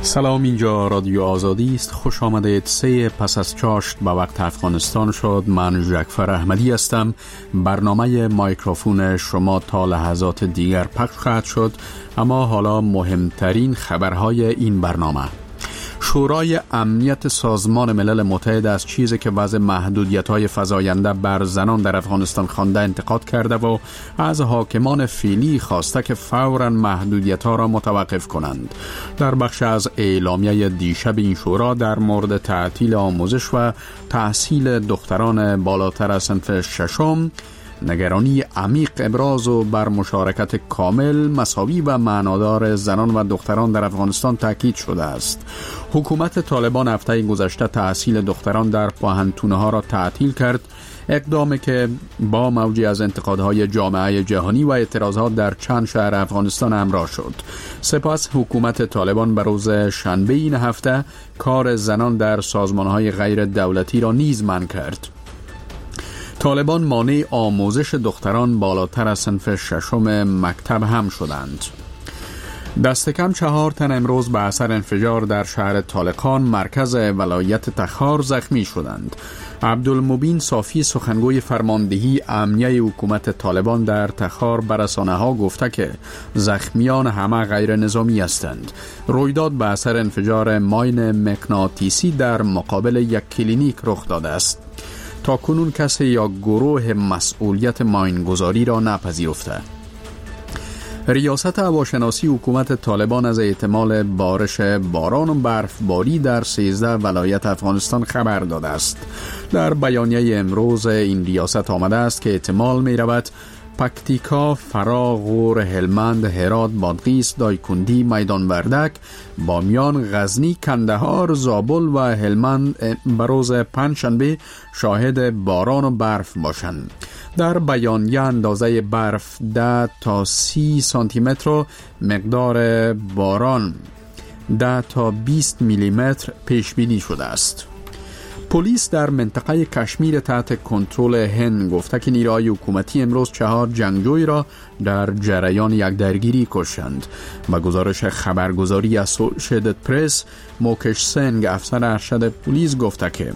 سلام، اینجا رادیو آزادی است. خوش آمدید. 3 پس از چاشت به وقت افغانستان شد. من جعفر احمدی هستم. برنامه مایکروفون شما تا لحظات دیگر پخش خواهد شد، اما حالا مهمترین خبرهای این برنامه. شورای امنیت سازمان ملل متحد از چیزی که وضع محدودیت‌های فزاینده بر زنان در افغانستان خوانده انتقاد کرده و از حاکمان فعلی خواسته که فوراً محدودیت‌ها را متوقف کنند. در بخش از اعلامیه دیشب این شورا در مورد تعطیل آموزش و تحصیل دختران بالاتر از صنف ششم نگرانی عمیق ابراز و بر مشارکت کامل، مساوی و معنادار زنان و دختران در افغانستان تاکید شده است. حکومت طالبان هفته گذشته تحصیل دختران در پوهنتون‌ها را تعطیل کرد، اقدامی که با موجی از انتقادهای جامعه جهانی و اعتراضات در چند شهر افغانستان همراه شد. سپس حکومت طالبان به روز شنبه این هفته کار زنان در سازمان‌های غیر دولتی را نیز منع کرد. طالبان مانع آموزش دختران بالاتر از صنف ششم مکتب هم شدند. دست کم 4 تن امروز به اثر انفجار در شهر طالقان مرکز ولایت تخار زخمی شدند. عبدالمبین صافی سخنگوی فرماندهی امنیه حکومت طالبان در تخار به رسانه‌ها گفته که زخمیان همه غیر نظامی هستند. رویداد به اثر انفجار ماین مغناطیسی در مقابل یک کلینیک رخ داده است. تا کنون کسی یا گروه مسئولیت ماینگذاری را نپذیرفته. ریاست هواشناسی حکومت طالبان از احتمال بارش باران و برفباری در 13 ولایت افغانستان خبر داده است. در بیانیه امروز این ریاست آمده است که احتمال می رود پکتیکا، فرا، غور، هلمند، هرات، بادغیس، دایکندی، میدان وردک، بامیان، غزنی، کندهار، زابل و هلمند بروز پنجشنبه شاهد باران و برف باشند. در بیانیه اندازه برف 10 تا 30 سانتی متر، مقدار باران 10 تا 20 میلی متر پیش بینی شده است. پلیس در منطقه کشمیر تحت کنترل هند گفته که نیروهای حکومتی امروز 4 جنگجوی را در جریان یک درگیری کشتند. با گزارش خبرگزاری اسوسییتد پرس، موکش سنگ افسر ارشد پلیس گفته که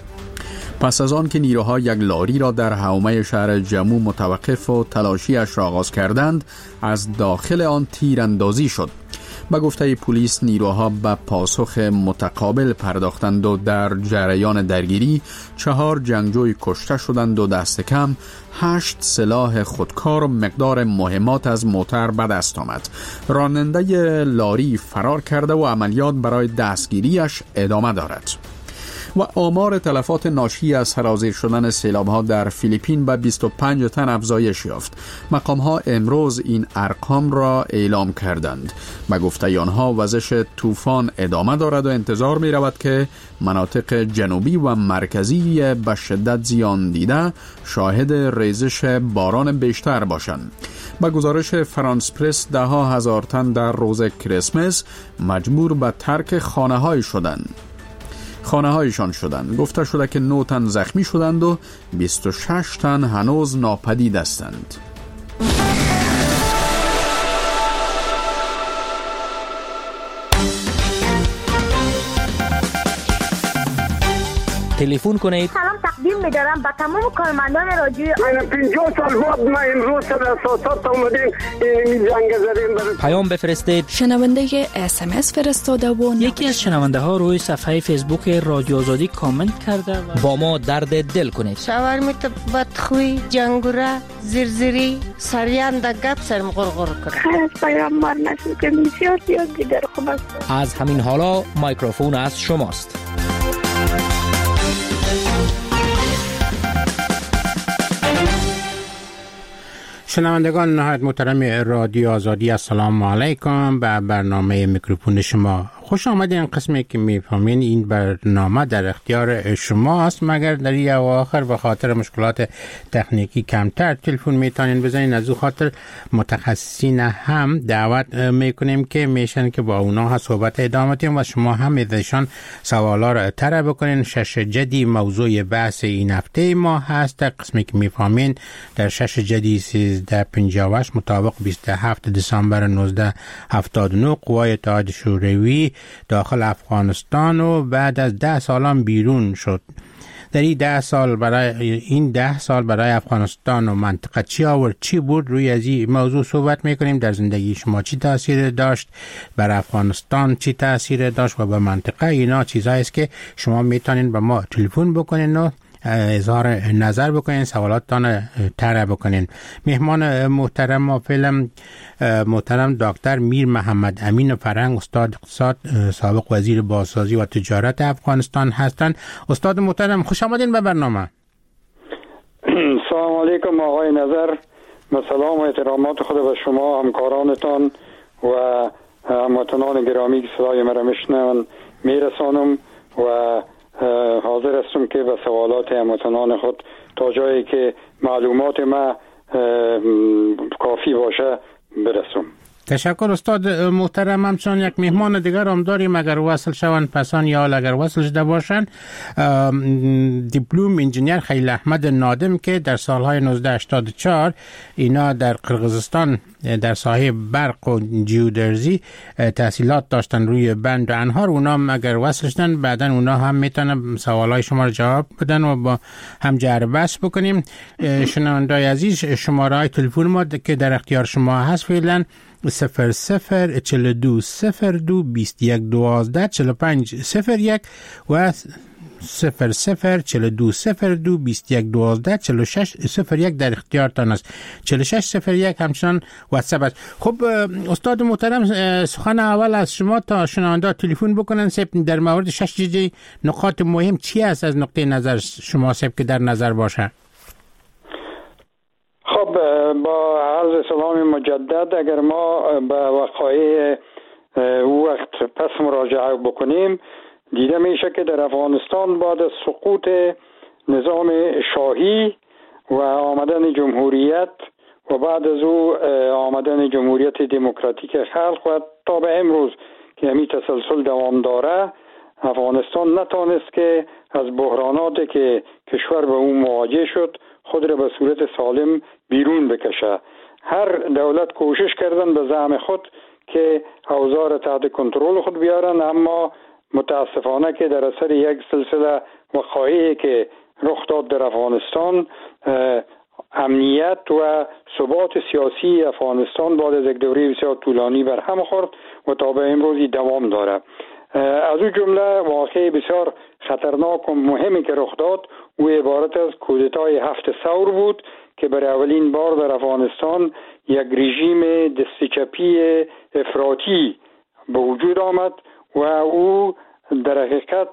پس از آن که نیروها یک لاری را در حومه شهر جمو متوقف و تلاشیش را آغاز کردند، از داخل آن تیراندازی شد. با گفته پلیس نیروها به پاسخ متقابل پرداختند و در جریان درگیری 4 جنگجوی کشته شدند و دست کم 8 سلاح خودکار و مقدار مهمات از موتر به دست آمد. راننده لاری فرار کرده و عملیات برای دستگیریش ادامه دارد. و آمار تلفات ناشی از سرازیر شدن سیلاب‌ها در فیلیپین به 25 تن افزایش یافت. مقام‌ها امروز این ارقام را اعلام کردند. به گفته آنها وزش طوفان ادامه دارد و انتظار می‌رود که مناطق جنوبی و مرکزی به شدت زیان دیده شاهد ریزش باران بیشتر باشند. با گزارش فرانس پرس 10,000 تن در روز کریسمس مجبور به ترک خانه‌هایشان شدند. گفته شده که 9 تن زخمی شدند و 26 تن هنوز ناپدید هستند. تلفن کنید. سلام تقدیم می‌دارم به تمام کارمندان رادیو. 50 سال بعد ما امروز سر اساسات اومدیم این زنگ زدیم. پیام بفرستید. شنونده SMS فرستاده و یکی از شنونده ها روی صفحه فیسبوک رادیو آزادی کامنت کرده و با ما درد دل کنید. شاورمیت بدخوی، جنگوره، زرزری، سریان دا گپ سرم غرغر کرد. خیلی پیام مار نشد که بسیار دیگر خوب است. از همین حالا مایکروفون از شماست. شنوندگان نهایت محترم رادیو آزادی، السلام علیکم. به برنامه میکروفون شما خوش آمدین. قسمی که میفهمین این برنامه در اختیار شما است، مگر در این اواخر به خاطر مشکلات تکنیکی کمتر تلفن میتونین بزنین. از او خاطر متخصصین هم دعوت میکنیم که میشن که با اونا صحبت ادامه بدیم و شما هم ازشان سوالا را اطرح بکنین. شش جدی موضوع بحث این هفته ما هست. قسمی که میفهمین در شش جدی 1358 مطابق 27 دسامبر 1979 قوای اتحاد شوروی داخل افغانستان و بعد از 10 سال بیرون شد. در این 10 سال برای افغانستان و منطقه چی آورد، چی بود؟ روی از این موضوع صحبت میکنیم. در زندگی شما چی تاثیر داشت، بر افغانستان چی تاثیر داشت و به منطقه. اینا چیزایی است که شما میتونین به ما تلفن بکنین و اظهار نظر بکنین، سوالاتتان طرح بکنین. مهمان محترم ما فعلا محترم دکتر میر محمد امین فرهنگ، استاد اقتصاد، سابق وزیر بازسازی و تجارت افغانستان هستند. استاد محترم خوش آمدین به برنامه. سلام علیکم آقای نظر، با سلام و احترامات خود به شما، همکارانتان و هموطنان گرامی که صدای مرا میشنون میرسانم و حاضر هستم که به سوالات هموطنان خود تا جایی که معلومات ما کافی باشه برسم. تشکر استاد محترم. همچون یک مهمان دیگر هم داریم، اگر وصل شوند پسان یا اگر وصل شده باشند، دیپلم انجینیر خلیل احمد نادم که در سالهای 1984 اینا در قرقیزستان در ساحه برق و جیودرزی تحصیلات داشتن روی بند و انهار. اونا هم اگر وصل شدن بعدا اونا هم میتونن سوالای شما رو جواب بدن و با هم جر بحث بکنیم. شنوندای عزیز، شماره تلفن ما که در اختیار شما هست فعلا 0042 02 21 12 45 01 و 0042 02 21 12 46 01 در اختیارتان است. 46 01 همچنان واتساپ است. خب استاد محترم، سخن اول از شما تا شنونده تلفن بکنن در مورد 6 نقاط مهم چی است از نقطه نظر شما که در نظر باشه؟ خب با عرض سلام مجدد، اگر ما به وقایع وقت پس مراجعه بکنیم دیده میشه که در افغانستان بعد از سقوط نظام شاهی و آمدن جمهوریت و بعد از او آمدن جمهوریت دموکراتیک خلق و تا به امروز که همین تسلسل دوام داره، افغانستان نتانست که از بحراناتی که کشور به اون مواجه شد خود را به صورت سالم بیرون بکشه. هر دولت کوشش کردن به زعم خود که اوضاع را تحت کنترل خود بیارن، اما متاسفانه که در اثر یک سلسله وقایعی که رخ داد در افغانستان، امنیت و ثبات سیاسی افغانستان بعد از یک دوره بسیار طولانی برهم خورد و تا به امروزی دوام داره. از او جمله واقعه بسیار خطرناک و مهمی که رخ داد او عبارت از کودتای 7 ثور بود که برای اولین بار در افغانستان یک رژیم دست چپی افراطی به وجود آمد و او در حقیقت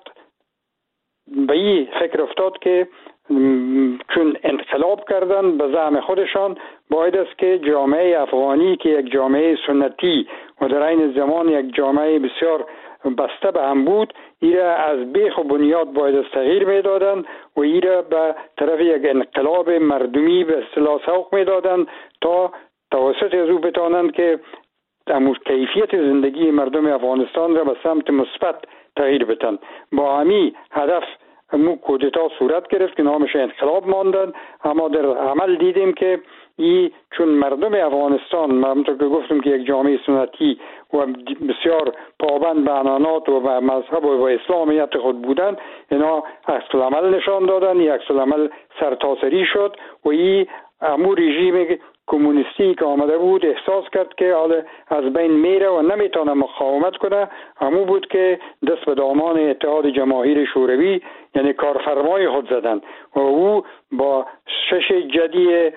به این فکر افتاد که چون انقلاب کردن به زعم خودشان باید است که جامعه افغانی که یک جامعه سنتی و در این زمان یک جامعه بسیار بسته به هم بود، ایره از بیخ و بنیاد باید از تغییر میدادن و ایره به طرف یک انقلاب مردمی به اصطلاح سوق میدادن تا توسط از او بتانند که کیفیت زندگی مردم افغانستان را به سمت مثبت تغییر بدن. با همین هدف کودتا صورت گرفت که نامش انقلاب ماندن، اما در عمل دیدیم که چون مردم افغانستان همونطور که گفتم که یک جامعه سنتی و بسیار پابند به عنعنات و به مذهب و به اسلامیت خود بودن، اینا عکس العمل نشان دادن، یک عکس العمل سرتاسری شد و امو رژیم کمونیستی که آمده بود احساس کرد که حالا از بین میره و نمیتونه مقاومت کنه. همون بود که دست به دامان اتحاد جماهیر شوروی یعنی کارفرمای خود زدن و او با 6 جدی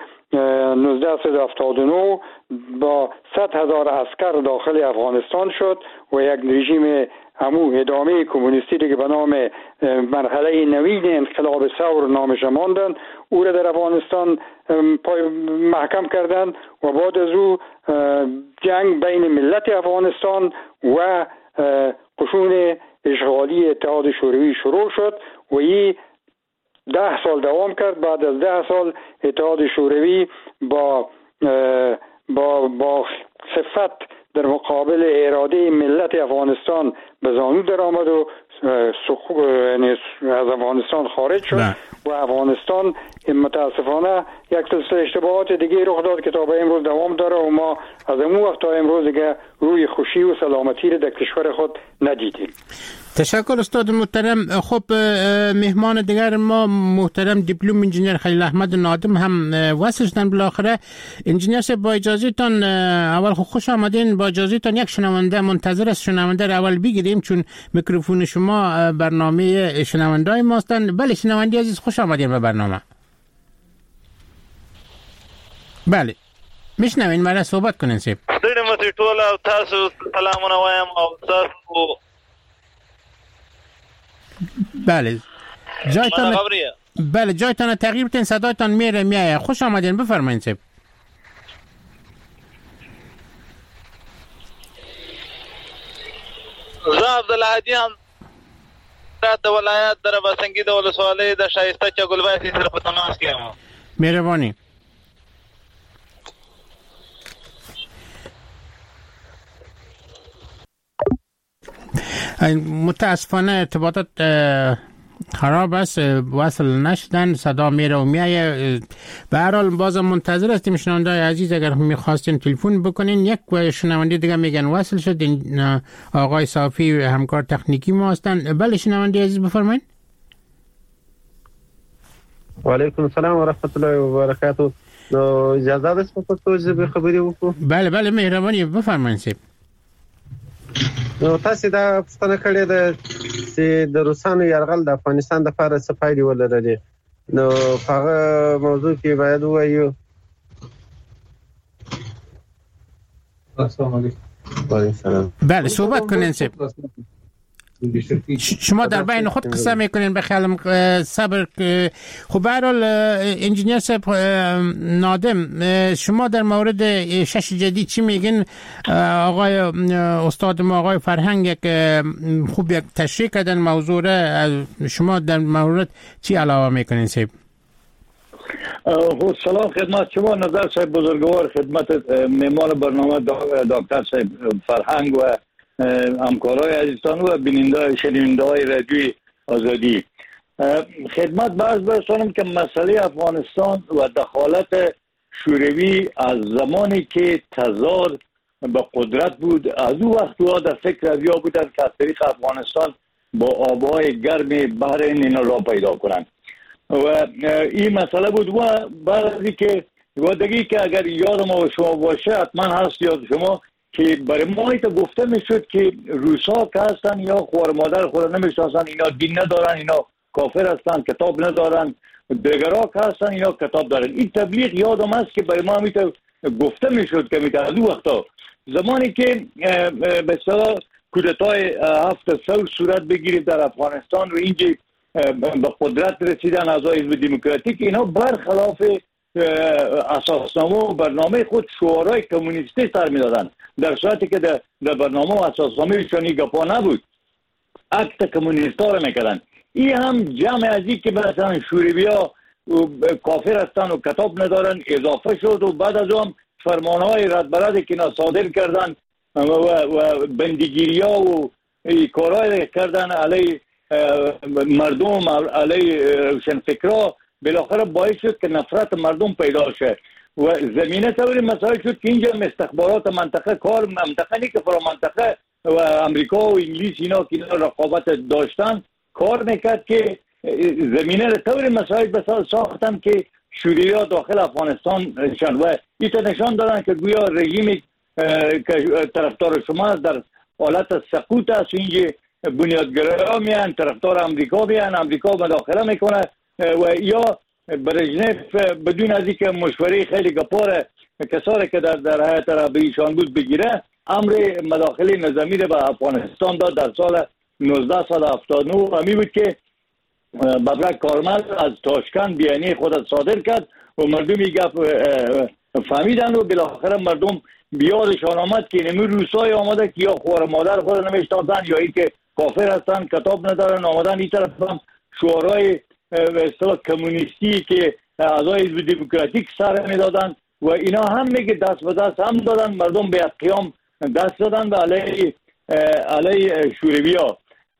1979 با 100,000 عسکر داخل افغانستان شد و یک رژیم همون ادامه کمونیستی که به نام مرحله نوین انقلاب ثور نامش ماندن، او را در افغانستان محکم کردند و بعد از او جنگ بین ملت افغانستان و قشون اشغالی اتحاد شوروی شروع شد و 10 سال دوام کرد. بعد از 10 سال اتحاد شوروی با خفت در مقابل اراده ملت افغانستان به زانو در آمد و از افغانستان خارج شد و افغانستان متاسفانه یک سلسله اشتباهات دیگه رخ داد که تا به امروز دوام داره و ما از اون وقت تا امروز دیگه روی خوشی و سلامتی رو در کشور خود ندیدیم. تشکر استاد محترم. خب مهمان دیگر ما محترم دیپلم انجینیر خلیل احمد نادم هم وصل شدن بالاخره. انجینیر صاحب با اجازه تان اول خوش آمدین. با اجازه تان یک شنونده منتظر است، شنونده رو اول بگیریم چون میکروفون شما برنامه شنوندای ماستن. بله شنونده عزیز خوش آمدین به برنامه. بله میشنوین، مرا صحبت کنین صاحب. دلم ته ټول او تاسو سلامونه وایم او تاسو. بله جایتان تغییر بدین، صدایتان میایه. خوش آمدین، بفرمایین صاحب. زه عبدالهادی هم د ولایت در بسنګي د ولسوالۍ د شایسته چګلبای سره په تماس کې یم. مهرباني. متاسفانه ارتباطات خراب است، وصل نشدن، صدا میره و میایه. به هر حال باز منتظر هستیم شنوندای عزیز، اگر میخواستین تلفن بکنین. یک شنونده دیگه میگن وصل شد، آقای صافی همکار تکنیکی ما هستن. بله شنونده عزیز بفرمایین. و علیکم السلام و رحمت الله و برکاته. اجازه است په پښتو ژبه خبرې وکړو؟ بله مهرباني بفرمایئ صاحب. نو تاسو دا پوښتنه کړې ده چې د روسانو یرغل د افغانستان لپاره څه پایلې ولري. نو هغه موضوع کې باید وایو. السلام علیکم. و علیکم السلام. بله صحبت کنین صاحب. شما در بین خود قصه میکنین، به خیالم صبر. خب به هر حال انجینیر صاحب نادم، شما در مورد شش جدید چی میگین؟ آقای استاد ما آقای فرهنگ یک خوب یک تشریح کردن موضوع را، شما در مورد چی علاوه میکنین صاحب؟ سلام خدمت شما نظر صاحب بزرگوار، خدمت مهمان برنامه دکتر صاحب فرهنگ و همکارای عزیزان و بیننده شنونده رادیوی آزادی. خدمت باز برسانم که مسئله افغانستان و دخالت شوروی از زمانی که تزار به قدرت بود، از اون وقت ها در فکر اویا بودن که از طریق افغانستان با آبهای گرم بحرین اینا را پیدا کنند و این مسئله بود. و بعضی که دیگه که اگر یاد ما و شما باشه حتما هست یاد شما که برای ما ایتا گفته میشد که روسا که هستن یا خوار مادر خود نمیشناسن، اینا دین ندارن، اینا کافر هستن، کتاب ندارن. دیگرها که هستن اینا کتاب دارن. این تبلیغ یادم است که برای ما ایتا گفته میشد که میتا از وقتا زمانی که به اصطلاح کودتای 7 صورت بگیرید در افغانستان و اینجا به قدرت رسیدن اعضای حزب دموکراتیک، اینا برخلاف اساسنامه و برنامه خود شعارهای کمونیستی سر میدادن، در صورتی که در برنامه و اساسنامه شانی گپا نبود، اکت کمونیستا رو میکردن. این هم جمع ازی که مثلا شوروی ها کافر هستن و کتاب ندارن اضافه شد و بعد از هم فرمانهای ردبرد که صادر کردن و بندگیری ها و کارهای کردن علیه مردم، علیه روشنفکرها، بالاخره باعث شد که نفرت مردم پیدا شد و زمینه طوری مسائل شد که اینجا استخبارات منطقه کار منطقه نیست که فرا منطقه و امریکا و انگلیس اینا که رقابت داشتن کار میکرد که زمینه طوری مسائل بساز ساختن که شوروی‌ها داخل افغانستان شدن و ایتا نشان دادن که گویا رژیم که طرفدار شما در حالت سقوط است. اینجا بنیادگرایان میان طرفدار امریکا میان، امریکا مداخله میکنه و یا برژنف بدون از اینکه مشوره خیلی گپار کسانی که در هیئت را به ایشان بود بگیره، امر مداخله نظامی را به افغانستان داد در سال 1979. همی بود که ببرک کارمل از تاشکند بیانیه خود صادر کرد و مردمی گپ فهمیدن و بالاخره مردم بیادشان آمد که نمی روسای آمده که یا خوار مادر خود نمیشناسن یا این که کافر هستن، کتاب ندارن، آمدن این طرف هم شعارهای به اصطلاح کمونیستی که اعضای حزب دموکراتیک سر میدادن و اینا هم میگه دست به دست هم دادن، مردم به قیام دست دادن به علیه شوروی‌ها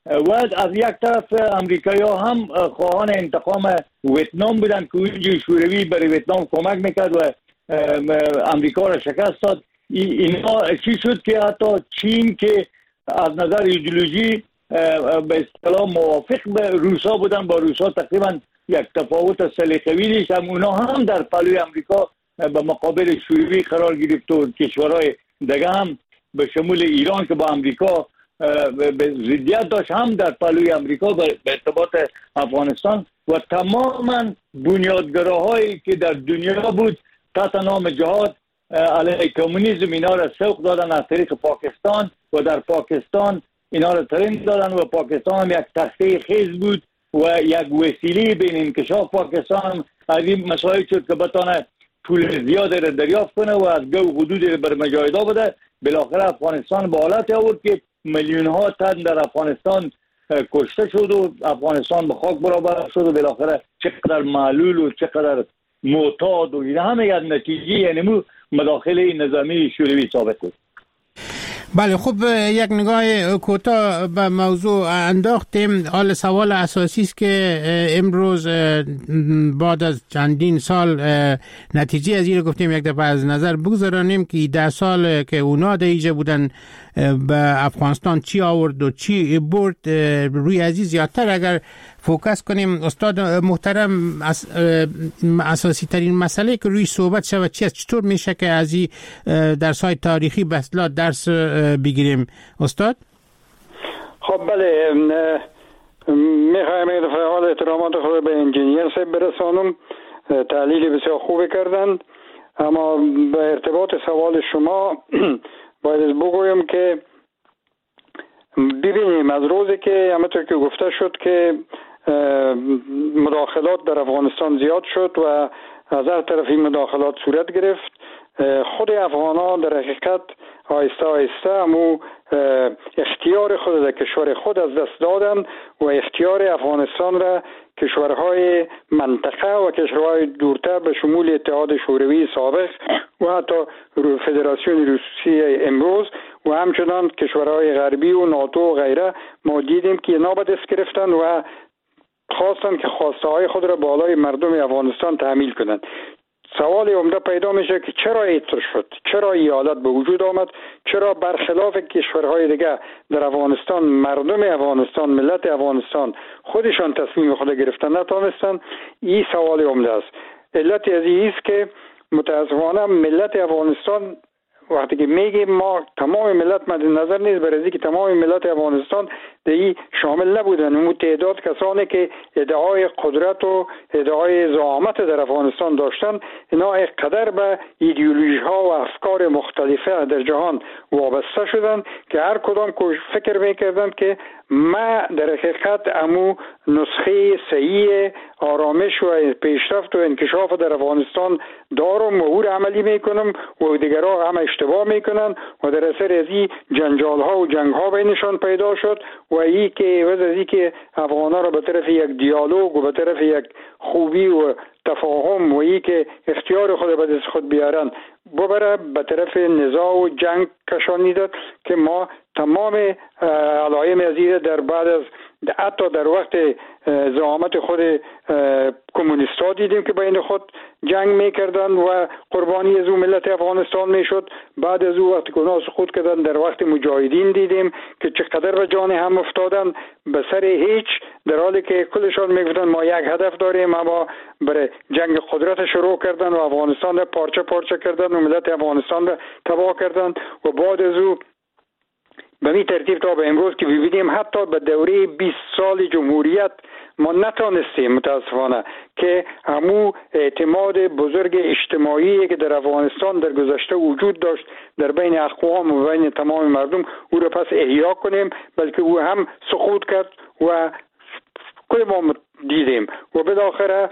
و از یک طرف امریکایی‌ها هم خواهان انتقام ویتنام بودن که اونجا شوروی برای ویتنام کمک میکرد و امریکا را شکست داد. اینا چی شد که حتی چین که از نظر ایدئولوژی به اصطلاح موافق به روسا بودن، با روسا تقریبا یک تفاوت سلیقه‌ای داشت، اونا هم در پلوی امریکا به مقابل شوروی قرار گرفت و کشورهای دیگه هم به شمول ایران که با امریکا به ضدیت داشت هم در پلوی امریکا به ارتباط افغانستان و تماما بنیادگراهایی که در دنیا بود تحت نام جهاد علیه کمونیسم اینا را سوق دادن از طریق پاکستان و در پاکستان اینا را ترند دادن و پاکستان هم یک تخته خیز بود و یک وسیله بین انکشاف پاکستان از این مسائل شد که بتانه پول زیاد را دریافت کنه و از گو حدود را بر مجاهدا بده. بالاخره افغانستان به حالت آورد که میلیون ها تن در افغانستان کشته شد و افغانستان به خاک برابر شد و بالاخره چقدر معلول و چقدر معتاد و این همه یک نتیجه یعنی مداخله نظامی شوروی ثابت بود. بله خب یک نگاه کوتاه به موضوع انداختیم. حال سوال اساسی است که امروز بعد از چندین سال نتیجه از این گفتیم یک دفعه از نظر بگذارانیم که 10 سال که اونا دیگه بودن به افغانستان چی آورد و چی برد روی عزیز زیادتر اگر فوکس کنیم. استاد محترم اساسی ترین مسئله که روی صحبت شود چی است؟ چطور میشه که از این درس‌های تاریخی به اصطلاح درس بگیریم استاد؟ خب بله، میخوایم این دفعه حال احترامات خود به انجینیر صاحب برسانم، تحلیل بسیار خوبی کردند، اما به ارتباط سوال شما باید بگویم که ببینیم از روزی که همونطور که گفته شد که مداخلات در افغانستان زیاد شد و از هر طرف این مداخلات صورت گرفت، خود افغان‌ها در حقیقت آهسته آهسته همو اختیار خود در کشور خود از دست دادن و اختیار افغانستان را کشورهای منطقه و کشورهای دورتر به شمول اتحاد شوروی سابق و حتی فدراسیون روسیه امروز و همچنان کشورهای غربی و ناتو و غیره ما دیدیم که اینا به دست گرفتن و خواستن که خواسته های خود را بالای مردم افغانستان تحمیل کنند. سوال عمده پیدا میشه که چرا ایتر شد؟ چرا این حالت به وجود آمد؟ چرا برخلاف کشورهای دیگه در افغانستان مردم افغانستان، ملت افغانستان خودشان تصمیم خود گرفتن نتونستن؟ این سوال عمده است. علت از این است که متاسفانه ملت افغانستان وقتی که میگیم ما تمام ملت مد نظر نیست برای که تمام ملت افغانستان دیگه شامل نبودن، اون تعداد کسانی که ادعای قدرت و ادعای زعامت در افغانستان داشتن اینا اینقدر به ایدئولوژی ها و افکار مختلفه در جهان وابسته شدن که هر کدام فکر میکردن که ما در حقیقت امو نسخه صحیح آرامش و پیشرفت و انکشاف در افغانستان دارم و او را عملی میکنم و دیگرها هم اشتباه میکنن و در اثر از این جنجال ها و جنگ ها بینشان پیدا شد و ای که وز از ای که افغان ها را به طرف یک دیالوگ و به طرف یک خوبی و تفاهم و ای که اختیار خود به دست خود بیارن ببره به طرف نزاع و جنگ کشانی داد که ما تمام علائم از این در بعد از حتی در وقت زعامت خود کمونیستا دیدیم که بین خود جنگ میکردن و قربانی از اون ملت افغانستان میشد. بعد از اون وقت که اونا سقوط کردن در وقت مجاهدین دیدیم که چقدر به جان هم افتادن به سر هیچ، در حالی که کلشان میگفتن ما یک هدف داریم اما برای جنگ قدرت شروع کردن و افغانستان را پارچه پارچه کردن و ملت افغانستان را تباه کردن و بعد از اون به این ترتیب تا به امروز که ببینیم حتی به دوره 20 سال جمهوریت ما نتانستیم متاسفانه که همو اعتماد بزرگ اجتماعی که در افغانستان در گذشته وجود داشت در بین اقوام و بین تمام مردم او را پس احیا کنیم، بلکه او هم سقوط کرد و کل ما دیدیم و بالاخره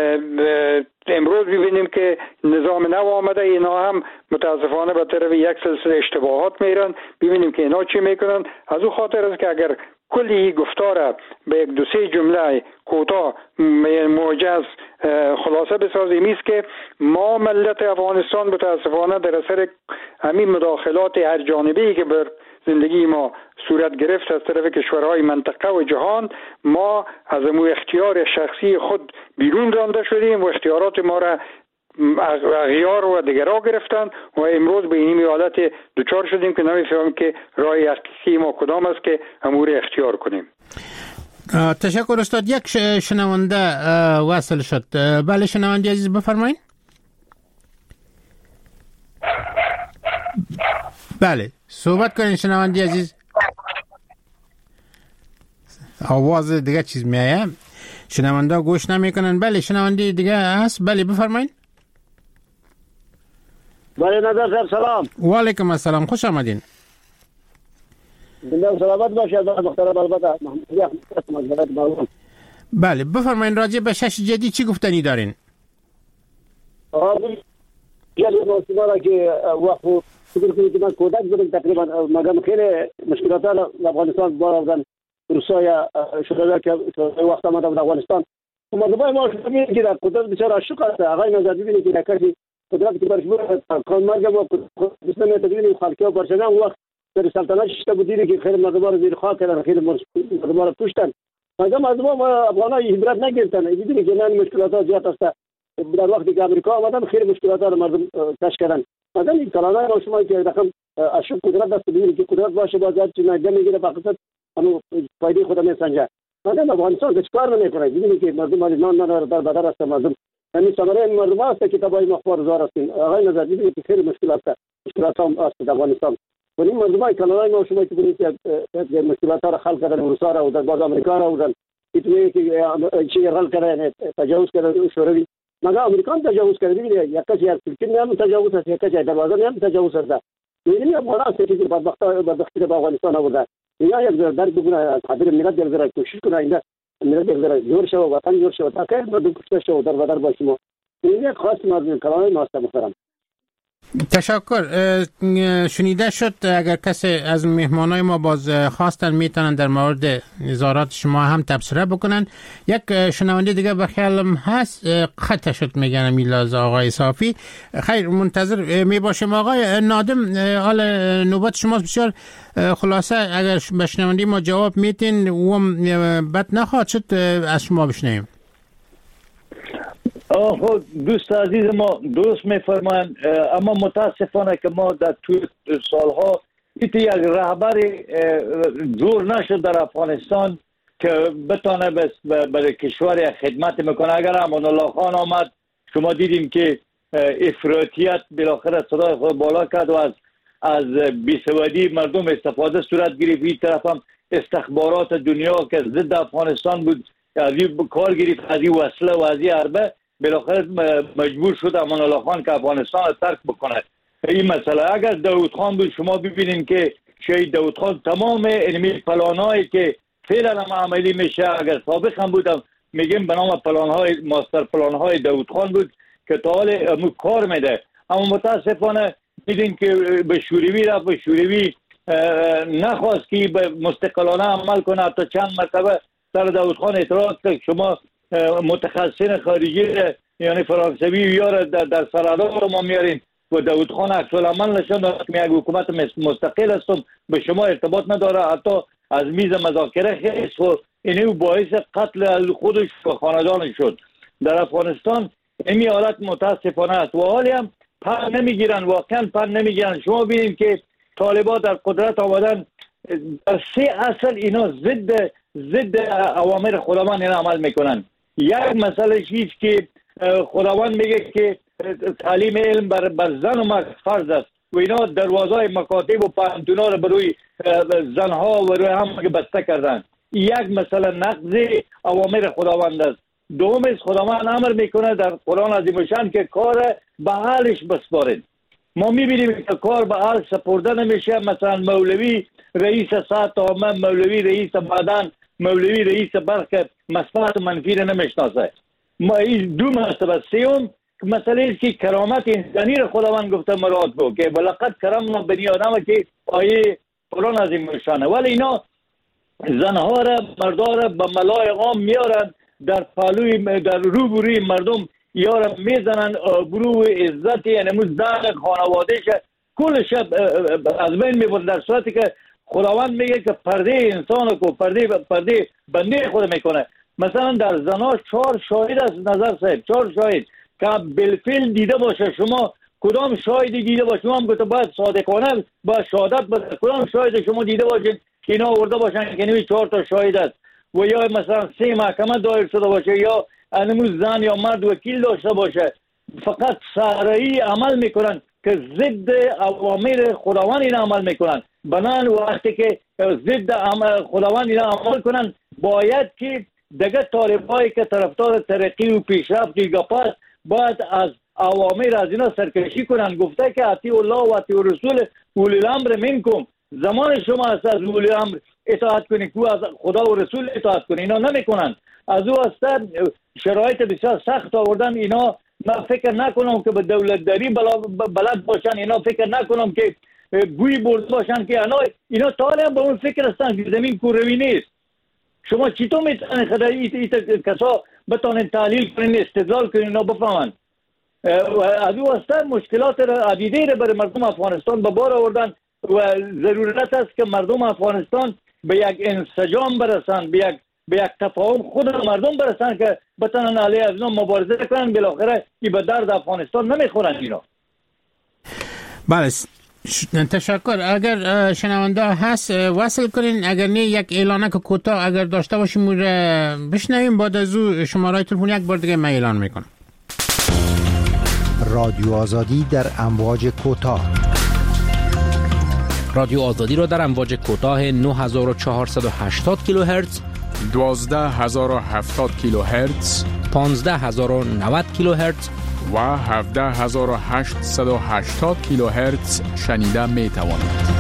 امروز ببینیم که نظام نو آمده، اینا هم متاسفانه به طرف یک سلسله اشتباهات میرن. ببینیم که اینا چی میکنن. از او خاطر است که اگر کلی گفتار به یک دو سه جمله کوتاه موجز خلاصه بسازیم است که ما ملت افغانستان متاسفانه در اثر همین مداخلات هر جانبی که بر زندگی ما صورت گرفت از طرف کشورهای منطقه و جهان، ما از امو اختیار شخصی خود بیرون رانده شدیم و اختیارات ما را اغیار و دیگرها گرفتن و امروز به این حالت دوچار شدیم که نمی‌فهمیم که راه حقیقی ما کدام است که امور اختیار کنیم. تشکر استاد. یک شنونده وصل شد. بله شنونده عزیز بفرمایید. بله صحبت کنین شنونده عزیز. آواز دیگه چیز میایه، شنونده گوش نمیکنن. بله شنونده دیگه هست. بله بفرمایید. بله نظر صاحب سلام. و علیکم السلام، خوش آمدین. زنده و سلامت باشید. محترم البته محمدی احمد. بله بفرمایید راجع به شش جدید چی گفتنی دارین؟ یعنی موضوعی که وقت فکر کنید که من کودک بودم تقریبا مگم خیلی مشکلات در افغانستان باردن روسای شده که وقت آمده بود افغانستان مردم ما شدیم که در قدرت بسیار عاشق است. آقای نظری ببینید که کسی قدرت که برش بود کان مرگ و بسیار تقریبا خالقی و برشنه وقت در سلطنت شده بودی که خیلی مردم رو زیر خاک کردن، خیلی مردم رو کشتن. مردم افغانای عبرت نگرفتن. ببینید که نه مشکلات زیاد است. در وقتی که امریکا آمدن خیلی مشکلات رو مردم کش کردن. مثلا این کانادا ما شما که رقم اشوب قدرت دست بگیرید که قدرت باشه باز چیز نگه میگیره فقط همون فایده خود میسنجه. مثلا افغانستان کار نمیکنه. ببینید که مردم نان در بدر است. مردم همین ثمره مردم است که تبای مخبار زار هستین. آقای نظر ببینید که خیلی مشکلات هم است در افغانستان. ولی مردم کانادا ما شما که ببینید که مشکلات را حل کردن روسا را و در باز امریکا را و ایتوی که چی حل کردن تجاوز کردن شوروی مگه امریکا تجاوز کرده. ببینید یک کسی از فلسطین هم تجاوز است، یک کسی از دروازه هم تجاوز است. یعنی افغان است که بدبختی به افغانستان آورده. یا یک درک بکنه خاطر ملت یک ذره کوشش کنه اینجا ملت یک ذره جور شو وطن جور شو تا که مردم کشته شو در بدر باشیم. این خاص مردم کلام ما است محترم. تشکر. شنیده شد. اگر کسی از مهمانای ما باز خواستن میتونن در مورد نظارات شما هم تبصره بکنن. یک شنونده دیگه به خیالم هست خط شد میگن میلاز آقای صافی. خیر منتظر می باشیم. آقای نادم حال نوبت شماست. بسیار خلاصه اگر به شنونده ما جواب میتین و بد نخواهد شد از شما بشنویم. خب دوست عزیز ما درست میفرمایند، اما متاسفانه که ما در طول سالها یک رهبر جور نشد در افغانستان که بتانه برای کشور خدمت میکنه. اگر امان الله خان آمد شما دیدیم که افراطیت بالاخره صدای خود بالا کرد و از بیسوادی مردم استفاده صورت گرفت. این طرف هم استخبارات دنیا که ضد افغانستان بود از این کار گرفت، از این وسله و از این حربه بالاخره مجبور شد امان الله خان که افغانستان را ترک بکنه. این مسئله اگر داود خان بود شما ببینیم که شهید داود خان تمام علمی پلانایی که فعلا هم عملی میشه اگر سابق هم بودم میگیم به نام پلانهای ماستر پلانهای داود خان بود که تا حال کار میده. اما متاسفانه دیدیم که به شوروی رفت و شوروی نخواست که به مستقلانه عمل کنه. حتی چند مرتبه سر داود خان اعتراض کرد شما متخصصین خارجی یعنی فرانسوی یا در سرادار ما میارین و داود خان عکس العمل نشون داد که یک حکومت مستقل هستم به شما ارتباط نداره. حتی از میز مذاکره خیست و اینو باعث قتل خودش و خاندانش شد. در افغانستان این حالت متاسفانه است و حالی هم پر نمیگیرن، واقعا پر نمیگیرن. شما ببینیم که طالبان در قدرت آمدن در 3 اصل اینا ضد اوامر خداوند اینا عمل میکنن. یک مسئله چیز که خداوند میگه که تعلیم علم بر زن و مرد فرض است و اینا دروازه مکاتب و پانتونا رو بروی زنها و روی هم بسته کردن. یک مسئله نقض اوامر خداوند است. دوم است خداوند امر میکنه در قرآن عظیم الشان که کار به حالش بسپارید. ما میبینیم که کار به حال سپرده نمیشه. مثلا مولوی رئیس ساعت عامه، مولوی رئیس بدن، مولوی رئیس برق مثبت و منفی رو نمیشناسه. ما این دو مسئله. سوم مسئله است که کرامت انسانی رو خداوند گفته مراد بود که ولقد کرمنا بنی آدم که آیه قرآن عظیم الشانه. ولی اینا زنها را مردا را به ملای عام میارن در پالوی در روبروی مردم یارم میزنن برو عزت یعنی زن خانوادهش کلش از بین میبرد در صورتی که خداوند میگه که پرده انسان کو پرده بنده خود میکنه. مثلا در زنا 4 شاهد از نظر صاحب، 4 شاهد که بالفعل دیده باشه. شما کدام شاهدی دیده باشه؟ شما هم گفته باید صادقانه با شهادت بده. کدام شاهد شما دیده باشین که اینا آورده باشن که نمی 4 تا شاهد است و یا مثلا 3 محکمه دایر شده باشه یا انموز زن یا مرد وکیل داشته باشه، فقط سهره‌ای عمل میکنن که ضد اوامر خداوند اینا عمل میکنن. بنان وقتی که ضد خداوند اینا عمل کنن باید که دیگه طالبایی که طرفدار ترقی و پیشرفت دیگه پس باید از اوامر از اینا سرکشی کنن. گفته که اطیع الله و اطیع الرسول اولی الامر منکم. زمان شما است از اولی الامر اطاعت کنید که از خدا و رسول اطاعت کنید. اینا نمیکنن. از او هسته شرایط بسیار سخت آوردن. اینا من فکر نکنم که به دولتداری بلد باشن. اینا فکر نکنم که گوی برده باشن که اینا طالب به اون فکر هستن که زمین کوروی نیست. شما چطور میتونید خدایی کسا بتونید تحلیل کنین، استدلال کنین و بفهمن؟ از او هسته مشکلات عدیده را برای مردم افغانستان به بار آوردن و ضرورت است که مردم افغانستان به یک انسجام برسن، به یک تفاهم خود مردم برسن که بتونن علیه از اینا مبارزه کنن. بالاخره که به درد افغانستان نمیخورن اینا. بله تشکر. اگر شنونده هست وصل کنین، اگر نه یک اعلانه که کوتاه اگر داشته باشیم بشنویم. بعد از او شماره تلفن یک بار دیگه من اعلان میکنم. رادیو آزادی در امواج کوتاه. رادیو آزادی را در امواج کوتاه 9480 کیلوهرتز، 12070 کیلوهرتز، 15090 کیلوهرتز و 17880 کیلوهرتز شنیده می توانید.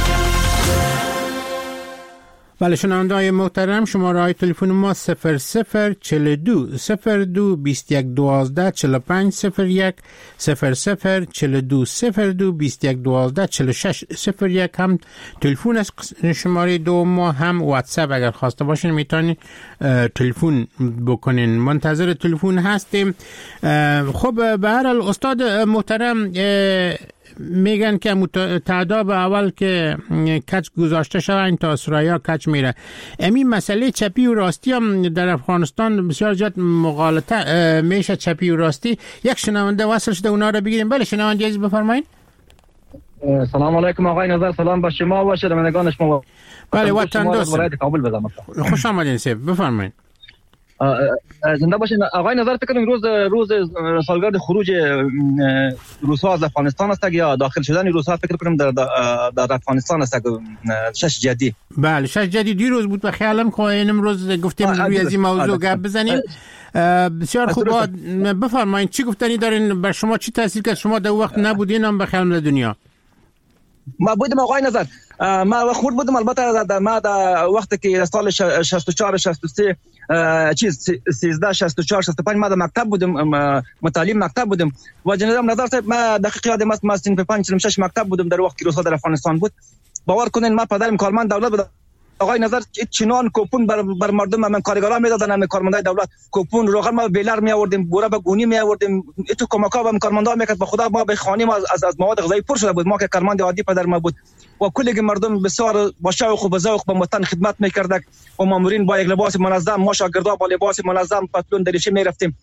بله شنونده‌های محترم، شماره های تلفن ما 0042 02 21 12 45 01 0042 02 21 12 46 01 هم تلفن است. شماره دو ما هم واتساپ اگر خواسته باشین میتونید تلفن بکنین. منتظر تلفن هستیم. خب به هر حال استاد محترم میگن که تعداد اول که کچ گذاشته شده این تا اسرائیل کچ میره. همین مسئله چپی و راستی هم در افغانستان بسیار زیاد مغالطه میشه. چپی و راستی یک شنونده وصل شده، اونا رو بگیریم. بله شنونده عزیز بفرمایید. سلام علیکم آقای نظر، سلام با شما و شنوندگان شما. بله وطن دوست، کابل بزنم. خوش آمدین سیف، بفرمایید. زنده باشین آقای نظر. فکر کنم روز سالگرد خروج روس‌ها از افغانستان است یا داخل شدن روس‌ها فکر کنم در افغانستان است. 6 جدی. بله 6 جدی دیروز بود و خیالم که امروز گفتیم روی از این موضوع گپ بزنیم. بسیار خوب. بفرمایید چی گفتنی دارین؟ بر شما چی تاثیر کرد؟ شما در وقت نبودین هم به خیال دنیا. ما بودم آقای نظر، ما خورد بودم. البته ما در وقتی که سال 64 63 چیز 13 64 65 ما در مکتب بودم، متعلم مکتب بودم و جناب نظر صاحب ما دقیق یادم است ما سن 5 6 مکتب بودم در وقت که روس‌ها در افغانستان بود. باور کنین ما پدرم کارمند دولت بود آقای نظر. چنان کوپون بر مردم من کارگران میدادن، من کارمندای دولت کوپون روغن ما بیلر می آوردیم، بوره به گونی می آوردیم، تو کمکا به کارمندا میکرد. به خدا ما به خانه ما از مواد غذایی پر شده بود. ما که کارمند عادی پدر ما بود و کلی مردم بسیار با شوق و ذوق به وطن خدمت میکردند و مامورین با یک لباس منظم، ما شاگردا با لباس منظم پتلون دریچه میرفتیم.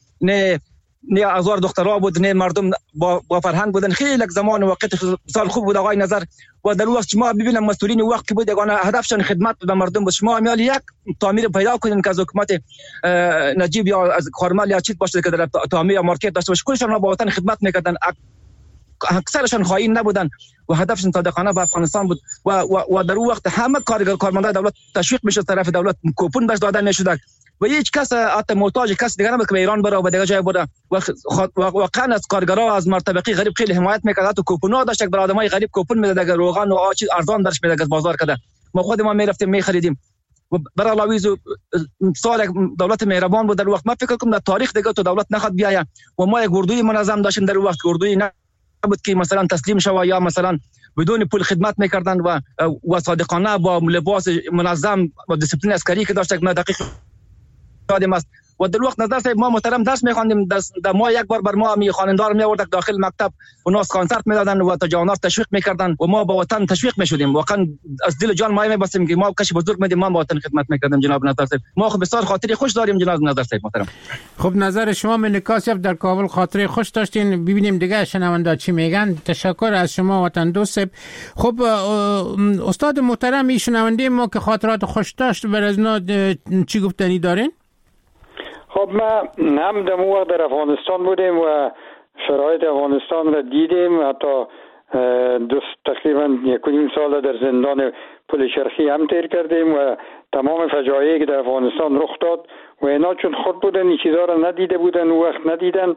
نه هزار دخترها بود، نه مردم با فرهنگ بودن. خیلی زمان وقت سال خوب بود آقای نظر. و در وقت شما ببینم مسئولین وقت که بود یگانه هدفشان خدمت به مردم بود. شما میال یک تعمیر پیدا کنین که از حکومت نجیب یا از کارمل یا چیز باشه که در تعمیر یا مارکت داشته باشه، کلشون با وطن خدمت میکردن. اکثرشان خائن نبودن و هدفشون صادقانه به افغانستان بود و در وقت همه کارمندان دولت تشویق میشد، طرف دولت کوپون بهش داده میشد و هیچ کس حتی محتاج کس دیگه نبود که به ایران بره و به دیگه جای بره. واقعا از کارگرها از مرتبقی غریب خیلی حمایت میکرد. تو کوپونا داشت برای آدمای غریب کوپون میداد، روغن و چیز ارزان درش میداد از بازار کده. ما خود ما میرفتیم میخریدیم و برای علاوه سال دولت مهربان بود در وقت. ما فکر کنم در تاریخ دیگه تو دولت نخواد بیاید و ما یک اردوی منظم داشتیم در وقت. اردوی نبود که مثلا تسلیم شوه یا مثلا بدون پول خدمت میکردند و صادقانه با لباس منظم و دیسپلین عسکری که داشت. ما دقیق یادم است و در وقت نظر صاحب ما محترم درس می‌خواندیم در ما یک بار بر ما می خوانندار می آورد داخل مکتب و ناس کنسرت می‌دادن و تا جوانان تشویق می‌کردن و ما با وطن تشویق می‌شدیم. واقعا از دل جان ما می‌بستیم که ما کش بزرگ می‌دیم، ما با وطن خدمت می‌کردیم جناب نظر صاحب. ما خب بسیار خاطری خوش داریم جناب نظر صاحب محترم. خب نظر شما منکاس در کابل خاطره خوش داشتین. ببینیم دیگه شنوندا چی میگن. تشکر از شما وطن دوست. خب استاد محترم، این شنونده ما که خاطرات خوش داشت بر از اینا چی گفتنی دارین؟ خب ما هم در موقع در افغانستان بودیم و شرایط افغانستان را دیدیم. حتی تقریبا 1.5 سال در زندان پل چرخی هم تیر کردیم و تمام فجایعی که در افغانستان رخ داد و اینا چون خود بودن این چیزها را ندیده بودن و وقت ندیدن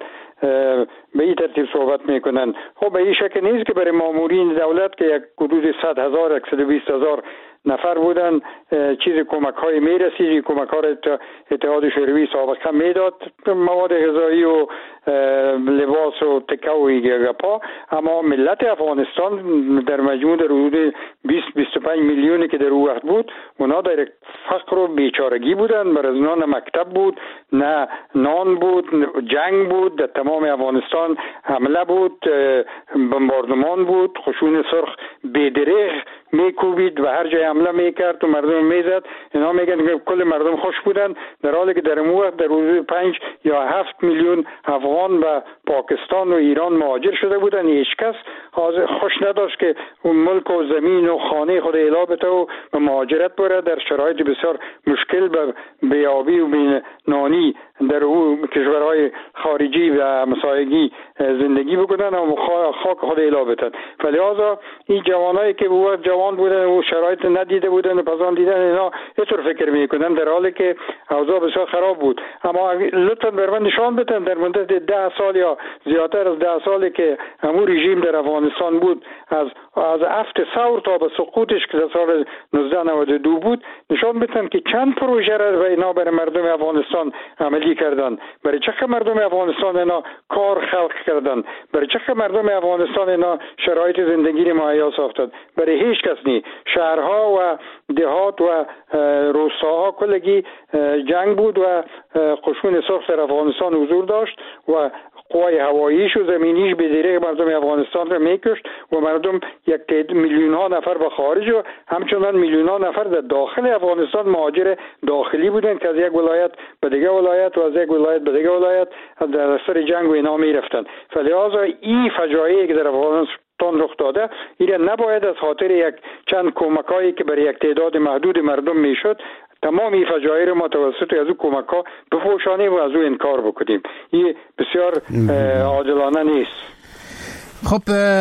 به این ترتیب صحبت میکنن. خب به این شکل نیست که برای مامورین دولت که یک حدود 100,000 120,000 نفر بودن چیز کمک های میرسید. کمک ها را اتحاد شوروی سابقا میداد، مواد غذایی و لباس و تکه و گپا، اما ملت افغانستان در مجموع در حدود 20-25 میلیونی که در اون وقت بود، اونا در فقر و بیچارگی بودن. بر از اونا نه مکتب بود، نه نان بود، جنگ بود، در تمام افغانستان حمله بود، بمباردمان بود، خشون سرخ بی‌دریغ میکوبید و هر جای حمله میکرد و مردم میزد. اینا میگن که کل مردم خوش بودن، در حالی که در اون وقت در حدود 5 یا 7 میلیون افغان به پاکستان و ایران مهاجر شده بودن. هیچ کس خوش نداشت که اون ملک و زمین و خانه خود اعلا بده و به مهاجرت بره. در شرایط بسیار مشکل به بیابی و بینانی در او کشورهای خارجی و مسایگی زندگی بکنن و خاک خود اعلا بدن. فلذا این جوانایی که بود جوان بودن و شرایط ندیده بودن و پسان دیدن، اینا اینطور فکر میکنن در حالی که اوضاع بسیار خراب بود. اما لطفا بر من نشان بدن در مدت 10 سال یا زیادتر از 10 سالی که همون رژیم در افغانستان بود، از افت ثور تا به سقوطش که در سال 1992 بود، نشان بدن که چند پروژه را اینا برای مردم افغانستان عملی کردن، برای چه مردم افغانستان اینا کار خلق کردن، برای چه مردم افغانستان اینا شرایط زندگی مهیا ساختن. برای هیچ کس نی. شهرها و دهات و روستاها کلگی جنگ بود و خشون سرخ در افغانستان حضور داشت و قوای هواییش و زمینیش به دریغ مردم افغانستان را میکشت و مردم یک میلیون ها نفر به خارج و همچنان میلیون ها نفر در داخل افغانستان مهاجر داخلی بودند که از یک ولایت به دیگه ولایت و از یک ولایت به دیگه ولایت در اثر جنگ و اینا میرفتن. فلذا این فجایعی که در افغانستان رخ داده، این نباید از خاطر یک چند کمکایی که برای یک تعداد محدود مردم میشد تمام این فجایع رو ما توسط از اون کمک ها بپوشانیم و از اون انکار بکنیم. این بسیار عادلانه نیست. خب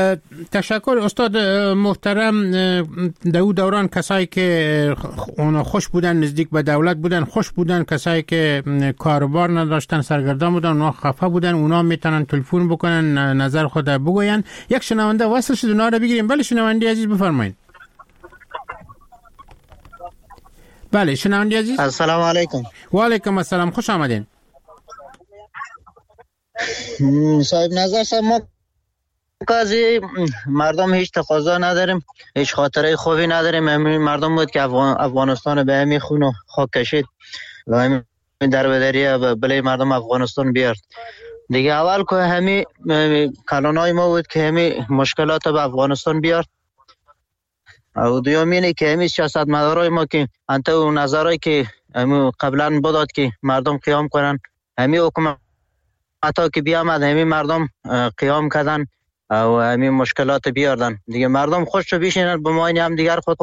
تشکر استاد محترم. در اون دوران کسایی که اونا خوش بودن، نزدیک به دولت بودن، خوش بودن، کسایی که کاروبار نداشتن، سرگردان بودن، اونا خفه بودن، اونا میتونن تلفن بکنن، نظر خود بگوین. یک شنونده وصل شد، اونا رو بگیریم. بله شنونده عزیز بفرمایید. بله شنونده عزیز. السلام علیکم. و علیکم السلام، خوش آمدین. صاحب نظر صاحب، ما کازی مردم هیچ تقاضا نداریم، هیچ خاطره خوبی نداریم. همین مردم بود که افغانستان به همین خون و خاک کشید و همین در بدریه بله مردم افغانستان بیارد دیگه. اول که همین کلانای ما بود که همین مشکلات به افغانستان بیارد، و دومینه که همین سیاست مدارای ما که انت و نظرهایی که قبلا بداد که مردم قیام کنن، همین حکومت که بیامد همین مردم قیام کردن و همین مشکلات بیاردن دیگه. مردم خوش رو بیشینن به ماین هم دیگر خود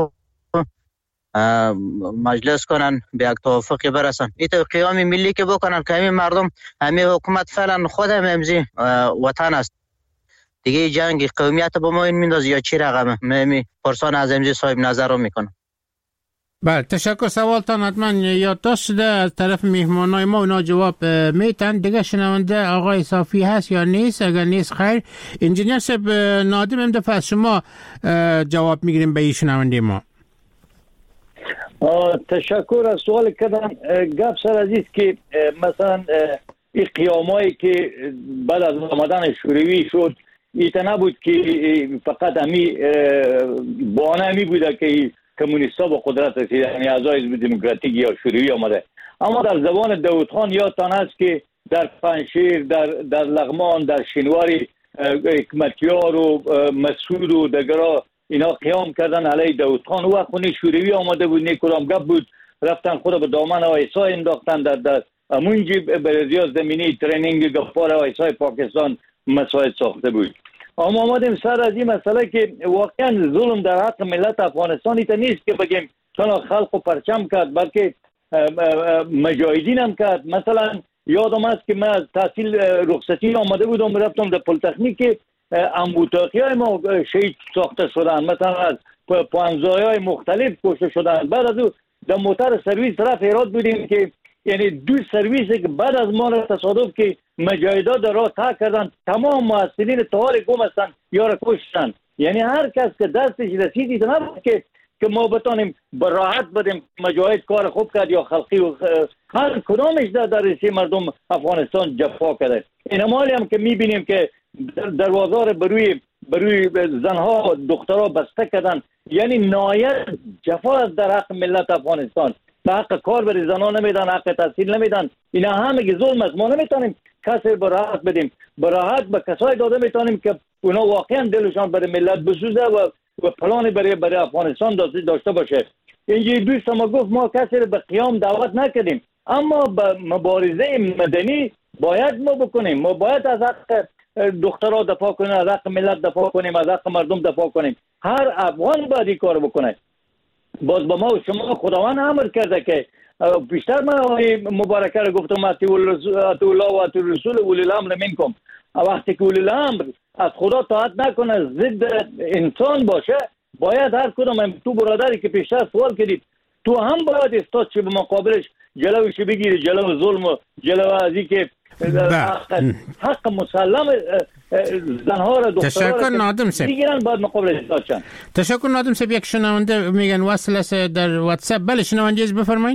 مجلس کنن، به یک توافقی برسن. این قیام ملی که بکنن که همین مردم همین حکومت فعلا خود همزی وطن است دیگه. جنگ قومیت به ماین مینداز یا چی رقمه؟ همین پرسان از همزی صاحب نظر رو میکنم. بله تشکر. سوالتان حتما یادداشت شده از طرف میهمانای ما، اونا جواب میتن. دیگه شنونده آقای صافی هست یا نیست؟ اگر نیست خیر. انجینیر صاحب نادم این دفعه از شما جواب میگیریم به این شنونده ما. تشکر. از سوال کردن گپ سر عزیز که مثلا این قیامایی که بعد از آمدن شوروی شد، این نبود که فقط همی بانه همی بوده که کمونیستا با قدرت رسیدن، یعنی اعضای حزب دموکراتیک یا شوروی آمده. اما در زبان داود خان یادتان است که در پنشیر، در لغمان، در شینواری حکمتیار و مسعود و دگرا اینا قیام کردن علیه داود خان. و خونی شوروی آمده بود، نیکورام گپ بود، رفتن خود به دامن آیسا انداختن. در امونجی بریزیا زمینی ترینینگ گفار آیسای پاکستان مساعد ساخته بود. اما آمدیم سر از این مسئله که واقعا ظلم در حق ملت افغانستانی تا نیست که بگیم تنها خلق و پرچم کرد، بلکه مجاهدین هم کرد. مثلا یادم است که من از تحصیل رخصتی آمده بودم، رفتم در پلیتکنیک، امبوتاقی های ما شهید ساخته شدن، مثلا از پانزای های مختلف کشته شدن. بعد از او در موتر سرویس رفت هرات بودیم که یعنی 2 سرویس که بعد از ما را تصادف که مجاهدا در راه تا کردن، تمام محصلین طوال گم هستن یا را کشتن. یعنی هر کس که دستش رسیدی نبود که ما بتانیم براحت بدیم مجاهد کار خوب کرد یا خلقی و هر کدامش در رسی مردم افغانستان جفا کرده. این مالی هم که میبینیم که دروازار بروی زنها دخترها بسته کردن، یعنی نهایت جفا در حق ملت افغانستان. به حق کار بر زنان نمیدن، حق تحصیل نمیدن. اینا همه ظلم است. ما نمیتونیم کسی براحت بدیم. براحت به کسای داده میتونیم که اونا واقعا دلشان برای ملت بسوزه و پلان برای افغانستان داشته باشه. اینجا دوست ما گفت ما کسی رو به قیام دعوت نکردیم، اما به مبارزه مدنی باید ما بکنیم. ما باید از حق دخترها دفاع کنیم، از حق ملت دفاع کنیم، از حق مردم دفاع کنیم. هر افغان باید این کار بکنه. باز با ما و شما خداوند امر کرده که بیشتر من مبارکه رو گفتم اطیعوا الله و اطیعوا الرسول و اولی الامر منکم. وقتی که اولی الامر از خدا اطاعت نکنه، ضد انسان باشه، باید هر کدوم تو برادری که پیشتر سوال کردید تو هم باید استاد چه به مقابلش جلوش بگیری، جلو ظلم و جلو از این که حق مسلم زنها را تشکر نادم صاحب دیگران باید مقابل استاد شن. تشکر نادم صاحب. یک شنونده میگن وصل است در واتساپ. بله شنونده از بفرمایید.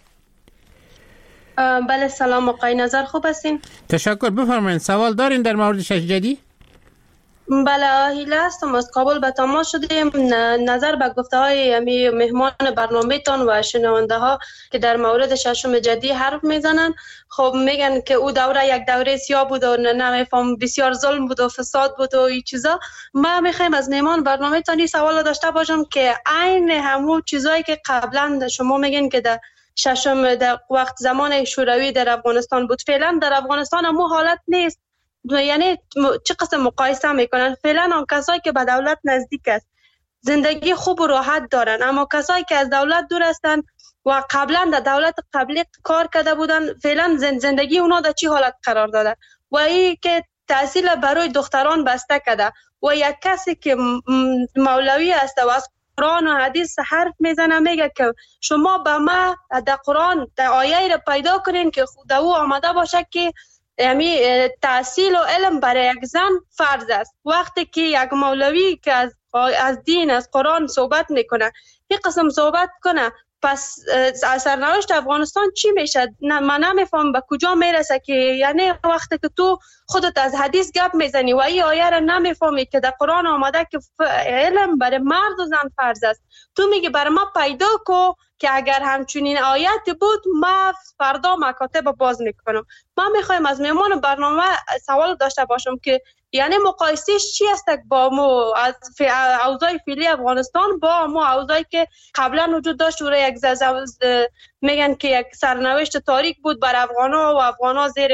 بله سلام آقای نظر، خوب هستین؟ تشکر، بفرمایید. سوال دارین در مورد ششجدی؟ بله آهیله هستم، از کابل به تماس شدیم. نظر به گفته های مهمان برنامه تان و شنونده ها که در مورد ششم جدی حرف میزنن، خب میگن که او دوره یک دوره سیاه بود و نمیفهم بسیار ظلم بود و فساد بود و این چیزا. ما میخوایم از مهمان برنامه تانی سوال داشته باشم که عین همون چیزایی که قبلا شما میگن که در ششم در وقت زمان شوروی در افغانستان بود، فعلا در افغانستان هم حالت نیست. یعنی چه قسم مقایسه میکنن؟ فعلا هم کسایی که به دولت نزدیک است زندگی خوب و راحت دارن، اما کسایی که از دولت دور هستن و قبلا در دولت قبلی کار کرده بودن، فعلا زندگی اونا در چی حالت قرار داده و این که تحصیل برای دختران بسته کرده و یک کسی که مولوی است و از قرآن و حدیث حرف میزنه، میگه که شما به ما در قرآن در آیه را پیدا کنین که خود او آمده باشه که یعنی تحصیل و علم برای یک زن فرض است. وقتی که یک مولوی که از دین از قرآن صحبت میکنه این قسم صحبت کنه، پس سرنوشت افغانستان چی میشه؟ من نمیفهم به کجا میرسه که یعنی وقتی که تو خودت از حدیث گپ میزنی و این آیه را نمیفهمی که در قرآن آمده که علم برای مرد و زن فرض است، تو میگی برای ما پیدا کو که اگر همچنین آیت بود ما فردا مکاتب باز میکنم. ما میخوایم از مهمان برنامه سوال داشته باشم که یعنی مقایسهش چی است با مو از اوضاع فعلی افغانستان با مو اوضاعی که قبلا وجود داشت و یک میگن که یک سرنوشت تاریک بود بر افغانا و افغانا زیر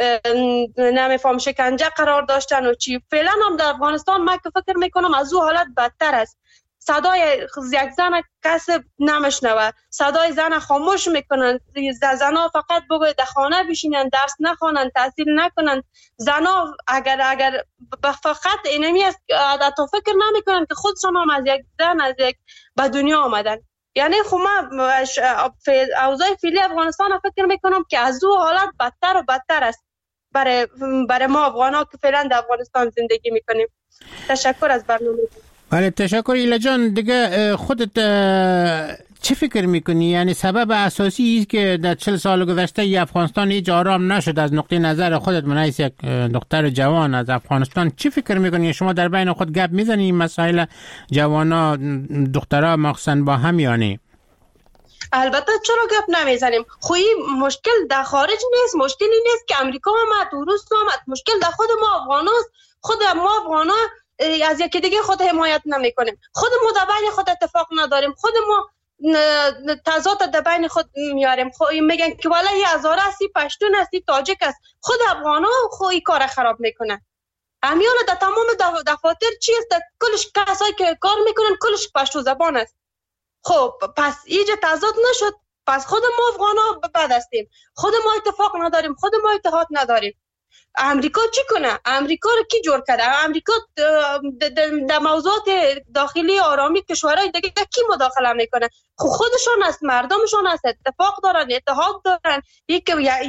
نمیفهم شکنجه قرار داشتن و چی. فعلا هم در افغانستان من که فکر میکنم از او حالت بدتر است. صدای یک زن کسی نمیشنوه، صدای زن خاموش میکنن، زنها فقط بگوید در خانه بشینن، درس نخوانن، تحصیل نکنن. زنها اگر فقط اینمی است تا فکر نمیکنن که خودشان هم از یک زن از یک به دنیا آمدن. یعنی خب من اوضاع فعلی افغانستان فکر میکنم که از او حالت بدتر و بدتر است برای ما افغان‌ها که فعلا در افغانستان زندگی میکنیم. تشکر از برنامه. بله تشکر. ایلا جان دیگه خودت چه فکر میکنی؟ یعنی سبب اساسی است که در 40 سال گذشته افغانستان هیچ آرام نشد از نقطه نظر خودت من از یک دختر جوان از افغانستان چه فکر میکنی؟ شما در بین خود گپ میزنی مسائل جوانا دخترها مخصوصا با هم یا نه؟ البته چرا گپ نمیزنیم؟ خوی مشکل در خارج نیست، مشکلی نیست که امریکا آمد و روس آمد، مشکل در خود ما افغاناست. خود ما افغانا از یکی دیگه خود حمایت نمیکنیم، خود ما در بین خود اتفاق نداریم، خود ما تضاد در بین خود میاریم. میگن که والا یه هزاره هستی، پشتون هستی، تاجیک است. خود افغانا خود کار خراب میکنن. امیال در تمام دفاتر چی است؟ کلش کسایی که کار میکنن کلش پشتو زبان است. خب پس اینجا تضاد نشد. پس خود ما افغانا بد هستیم، خود ما اتفاق نداریم، خود ما اتحاد نداریم. امریکا چی کنه؟ امریکا رو کی جور کرده؟ امریکا در موضوعات داخلی آرامی کشورهای دیگه کی مداخله میکنه؟ خودشون است، مردمشون است، اتفاق دارن، اتحاد دارن، یک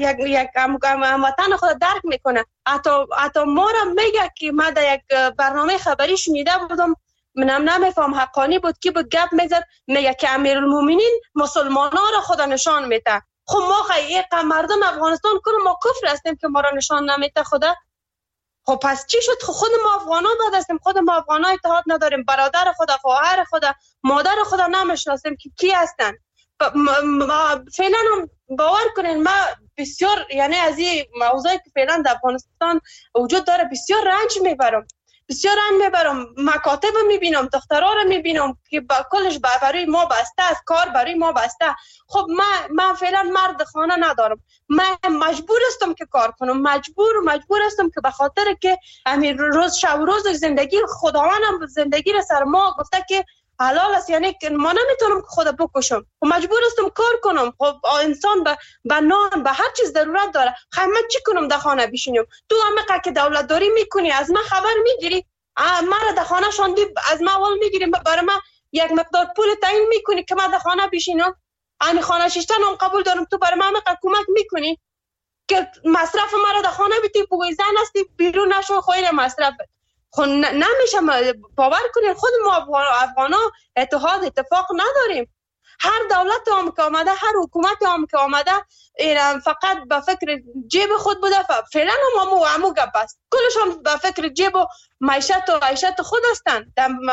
وطن خود درک میکنه. حتی ما را میگه که من در یک برنامه خبری شنیده بودم، منم نمیفهم حقانی بود که بود گپ میزد، میگه که امیرالمومنین مسلمانا را خود نشان میده. خب ما خیلی مردم افغانستان کنه ما کفر هستیم که ما را نشان نمیده خدا؟ خب پس چی شد؟ خود ما افغانا بد هستیم، خود ما افغانا اتحاد نداریم، برادر خود، خواهر خود، مادر خود نمیشناسیم که کی هستن. فعلا هم باور کنین ما بسیار، یعنی از این موضوعی که فعلا در افغانستان وجود داره بسیار رنج میبرم، مکاتب میبینم، دخترها رو میبینم که کلش برای ما بسته است، کار برای ما بسته. خب من فعلا مرد خانه ندارم، من مجبور هستم که کار کنم، مجبور هستم که به خاطر که همین روز شب روز زندگی خداوندم زندگی رو سر ما گفته که حلال است، یعنی ما نمیتونم که خود بکشم و مجبور هستم کار کنم. خب انسان به نان به هر چیز ضرورت داره. خب من چی کنم در خانه بشینم؟ تو همه که دولت داری میکنی از من خبر میگیری، من در خانه شاندی از من اول میگیری، برای من یک مقدار پول تعیین میکنی که من در خانه بشینم، همین خانه شیشتن هم قبول دارم، تو برای من کمک میکنی که مصرف مرا در خانه بیتی، بگوی زن هستی بیرون نشو خواهی مصرف. خب نمیشه، باور کنید خود ما افغانا اتفاق نداریم. هر دولت هم که آمده، هر حکومت هم که آمده فقط به فکر جیب خود بوده. فعلا هم گپ است، کلشون به فکر جیب و معیشت و عیشت خود هستن،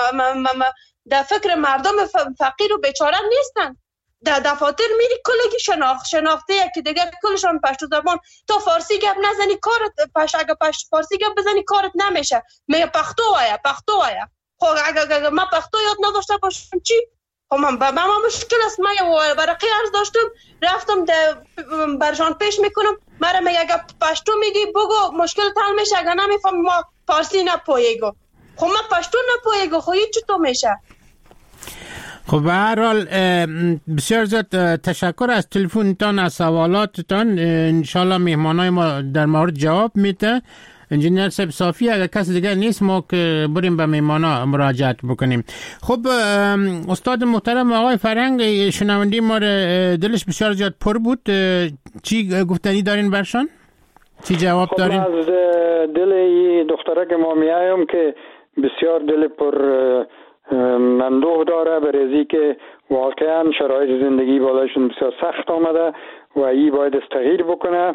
در فکر مردم فقیر و بیچاره نیستن. در دفاتر میری کلگی شناخته که دیگه کلشون پشتو زبان. تو فارسی گپ نزنی کارت اگه فارسی گپ بزنی کارت نمیشه، میگه پختو آیا. خب اگه من پختو یاد نداشته باشم چی؟ خب من مشکل است. من برقی عرض داشتم، رفتم برشان پیش میکنم، مرا میگه اگه پشتو میگی بگو مشکل حل میشه، اگه نمیفهم ما فارسی نپویگو. خب من پشتو نپویگو، خب چی تو میشه؟ خب به هر حال بسیار زیاد تشکر از تلفنتان، از سوالاتتان. انشالله مهمانای ما در مورد جواب میده. انجینیر صاحب صافی، اگر کس دیگر نیست ما که بریم به مهمانا مراجعت بکنیم. خب استاد محترم آقای فرهنگ، شنوندی ما دلش بسیار زیاد پر بود، چی گفتنی دارین برشان؟ چی جواب دارین؟ از دل دختره که ما میایم که بسیار دل پر مندوح داره، برای که واقعا شرایط زندگی بالایشون بسیار سخت آمده و ای باید تغییر بکنه.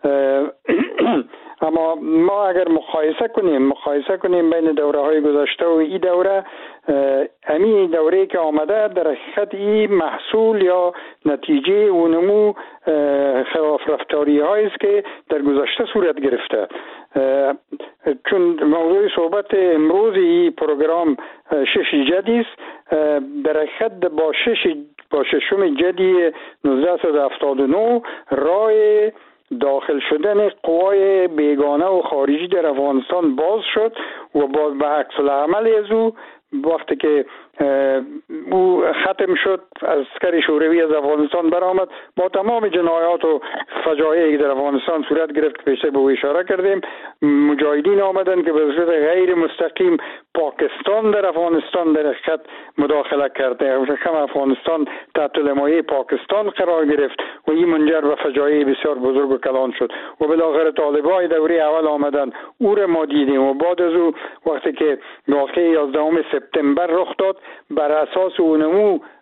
اما ما اگر مقایسه کنیم بین دوره های گذشته و این دوره، همین دوره که آمده در حقیقت این محصول یا نتیجه و نمو خلاف رفتاری هایی است که در گذشته صورت گرفته. چون موضوع صحبت امروز این پروگرام 6 جدی است، در حقیقت با ششم جدی 1979 راه داخل شدن قوای بیگانه و خارجی در افغانستان باز شد و باز به عکس العمل از او وقتی که او ختم شد، عسکر شوروی از افغانستان برآمد، با تمام جنایات و فجایعی که در افغانستان صورت گرفت که پیش به او اشاره کردیم، مجاهدین آمدن که به صورت غیر مستقیم پاکستان در افغانستان در حقیقت مداخله کرده، هم افغانستان تحت لمایه پاکستان قرار گرفت و این منجر به فجایع بسیار بزرگ و کلان شد و بالاخره طالبای دوره اول آمدن، او را ما دیدیم و بعد از او وقتی که واقعه 11 سپتامبر رخ داد، بر اساس اونمو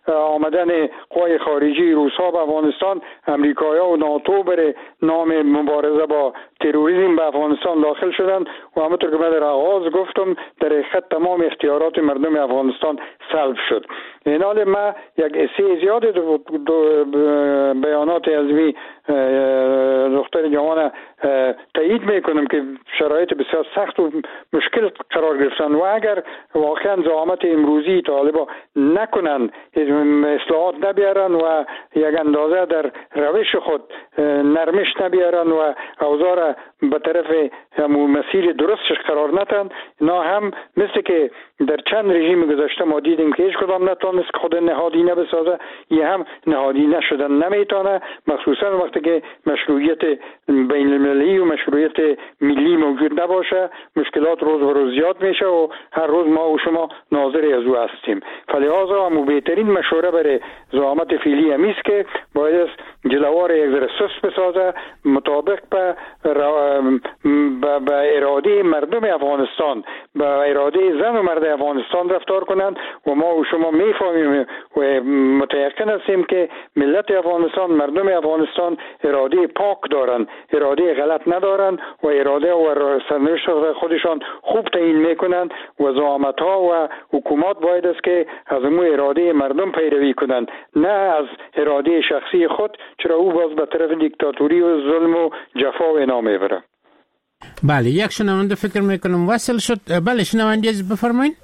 آمدن قوای خارجی روس‌ها به افغانستان، امریکایی‌ها و ناتو بر نام مبارزه با تروریسم به افغانستان داخل شدند و همونطور که من در آغاز گفتم در حقیقت تمام اختیارات مردم افغانستان سلب شد. این حال ما یک زیاد بیانات از می دختر جوان تایید میکنم که شرایط بسیار سخت و مشکل قرار گرفتن و اگر واقعا زعامت امروزی طالبا نکنن، اصلاحات نبیارن و یک اندازه در روش خود نرمش نبیارن و اوضاع به طرف مسیر درستش قرار ندن، اینا هم مثل که در چند رژیم گذشته ما دیدیم که هیچ کدام نتونست خود نهادینه بسازه، یه هم نهادینه شدن نمیتونه، مخصوصا وقتی که مشروعیت بین المللی و مشروعیت ملی موجود نباشه، مشکلات روز به روز زیاد میشه و هر روز ما و شما ناظر از او هستیم. فلذا هم بهترین مشوره برای زعامت فعلی همیست که باید جلوار یک ذره سست بسازه، مطابق به اراده مردم افغانستان، به اراده زن و مرد افغانستان رفتار کنند و ما و شما میفهمیم و متيقن هستیم که ملت افغانستان، مردم افغانستان اراده پاک دارن، اراده غلط ندارن و اراده و سرنوشت خودشان خوب تعیین میکنن و زعامت ها و حکومات باید است که از اون اراده مردم پیروی کنن، نه از اراده شخصی خود، چرا او باز به طرف دیکتاتوری و ظلم و جفا و اینا میبره. بله، یک شنونده فکر میکنم وصل شد. بله شنونده بفرمایید.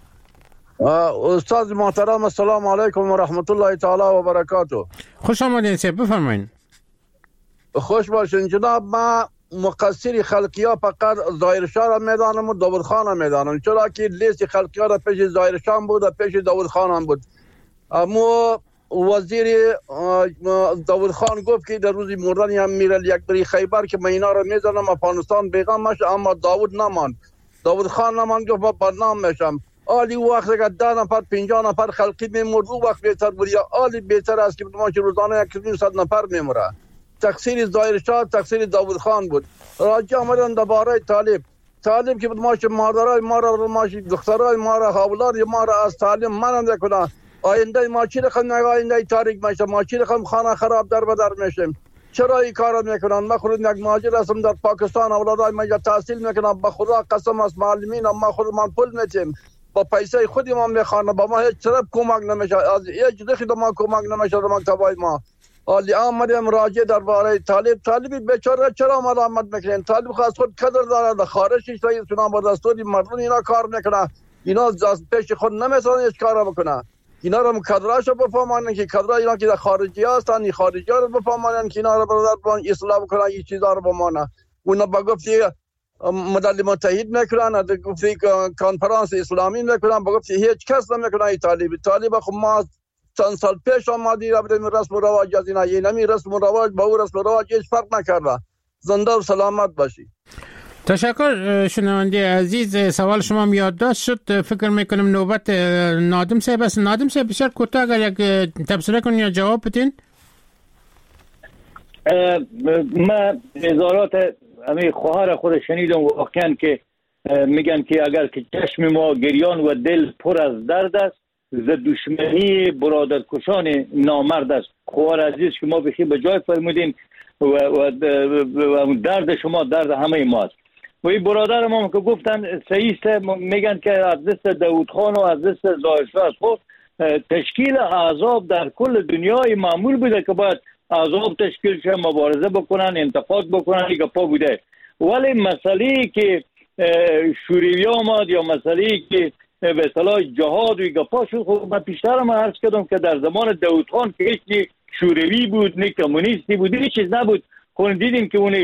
استاد محترم السلام علیکم و رحمت الله تعالی و برکاته. خوش آمدین سید، بفرمایید. خوش باشین جناب. ما مقصر خلقیا فقط ظاهرشاه را میدانم و داود خان را میدانم، چرا که لیست خلقیا را پیش ظاهرشاه بود و پیش داود خان هم بود. اما وزیر داود خان گفت که در روز مردن امیر اکبری خیبر که من اینا را میزنم افغانستان بیغم میشه، اما داود نماند. داود خان نماند، گفت من بدنام میشم. آلی وقت اگر 10 نفر 50 نفر خلقی میمرد او وقت بهتر بود، یا آلی بهتر است که ما که روزانه 100 نفر میمره. تقصیر ظاهرشاه تقصیر داود خان بود. راجع آمدن درباره طالب که ما که مادرای ما را دخترای ما را اولاد ما را از تعلیم منع کنه، آینده ما چی رقم آینده تاریک میشه، ما چی رقم خانه خراب در بدر میشیم. چرا این کارا میکنن؟ ما خود یک مهاجر هستم در پاکستان، اولادای ما تحصیل میکنن، به خدا قسم است معلمین ما خود من پول میتیم، با پیسه خودی ما میخوانه، با ما هیچ طرف کمک نمیشه، از هیچ دخی ما کمک نمیشه در مکتبای ما. حالی آمدیم راجع درباره طالبی بیچاره چرا ملامت میکنین؟ طالب خاص خود قدر داره، در خارجش رئیس جمهور با دستوری مردم اینا کار میکنه، اینا از پیش خود نمیتونن هیچ کار بکنه. اینا رو کادراشو بفهمانن که کادر اینا که در خارجی هستن، این خارجی ها رو بفهمانن که اینا رو برادر اصلاح بکنن، این چیزا رو بمانه. اونا با گفتی ملل متحد میکنن، گفتی کنفرانس اسلامی میکنن، با گفتی هیچ کس نمیکنه. این طالب خب ما چند سال پیش آمدی رفتیم رسم و رواج از اینا، این نمی رسم و رواج با او رسم و رواج هیچ فرق نکرده. زنده و سلامت باشی. تشکر شنونده عزیز. سوال شما یادداشت شد. فکر میکنم نوبت نادم صاحب است. نادم صاحب بسیار کوتاه اگر یک تبصره کنین یا جواب بدین. ما اظهارات همه خواهر خود شنیدم واقعا که میگن که اگر که چشم ما گریان و دل پر از درد است، ز دشمنی برادرکشان نامرد است. خواهر عزیز شما بخیر به جای فرمودین و درد شما درد همه ماست. و این برادر ما که گفتن صحیح است، میگن که از دست داود خان و از دست ظاهرشاه خود تشکیل احزاب در کل دنیای معمول بوده که باید احزاب تشکیل شه، مبارزه بکنن، انتفاض بکنن، این گپا بوده. ولی مسئله که شوروی آمد یا مسئله که به اصطلاح جهاد و گپا شد، خب من پیشتر هم عرض کردم که در زمان داود خان که هیچ شوروی بود نه کمونیستی بود، هیچ چیز نبود. خب دیدیم که اون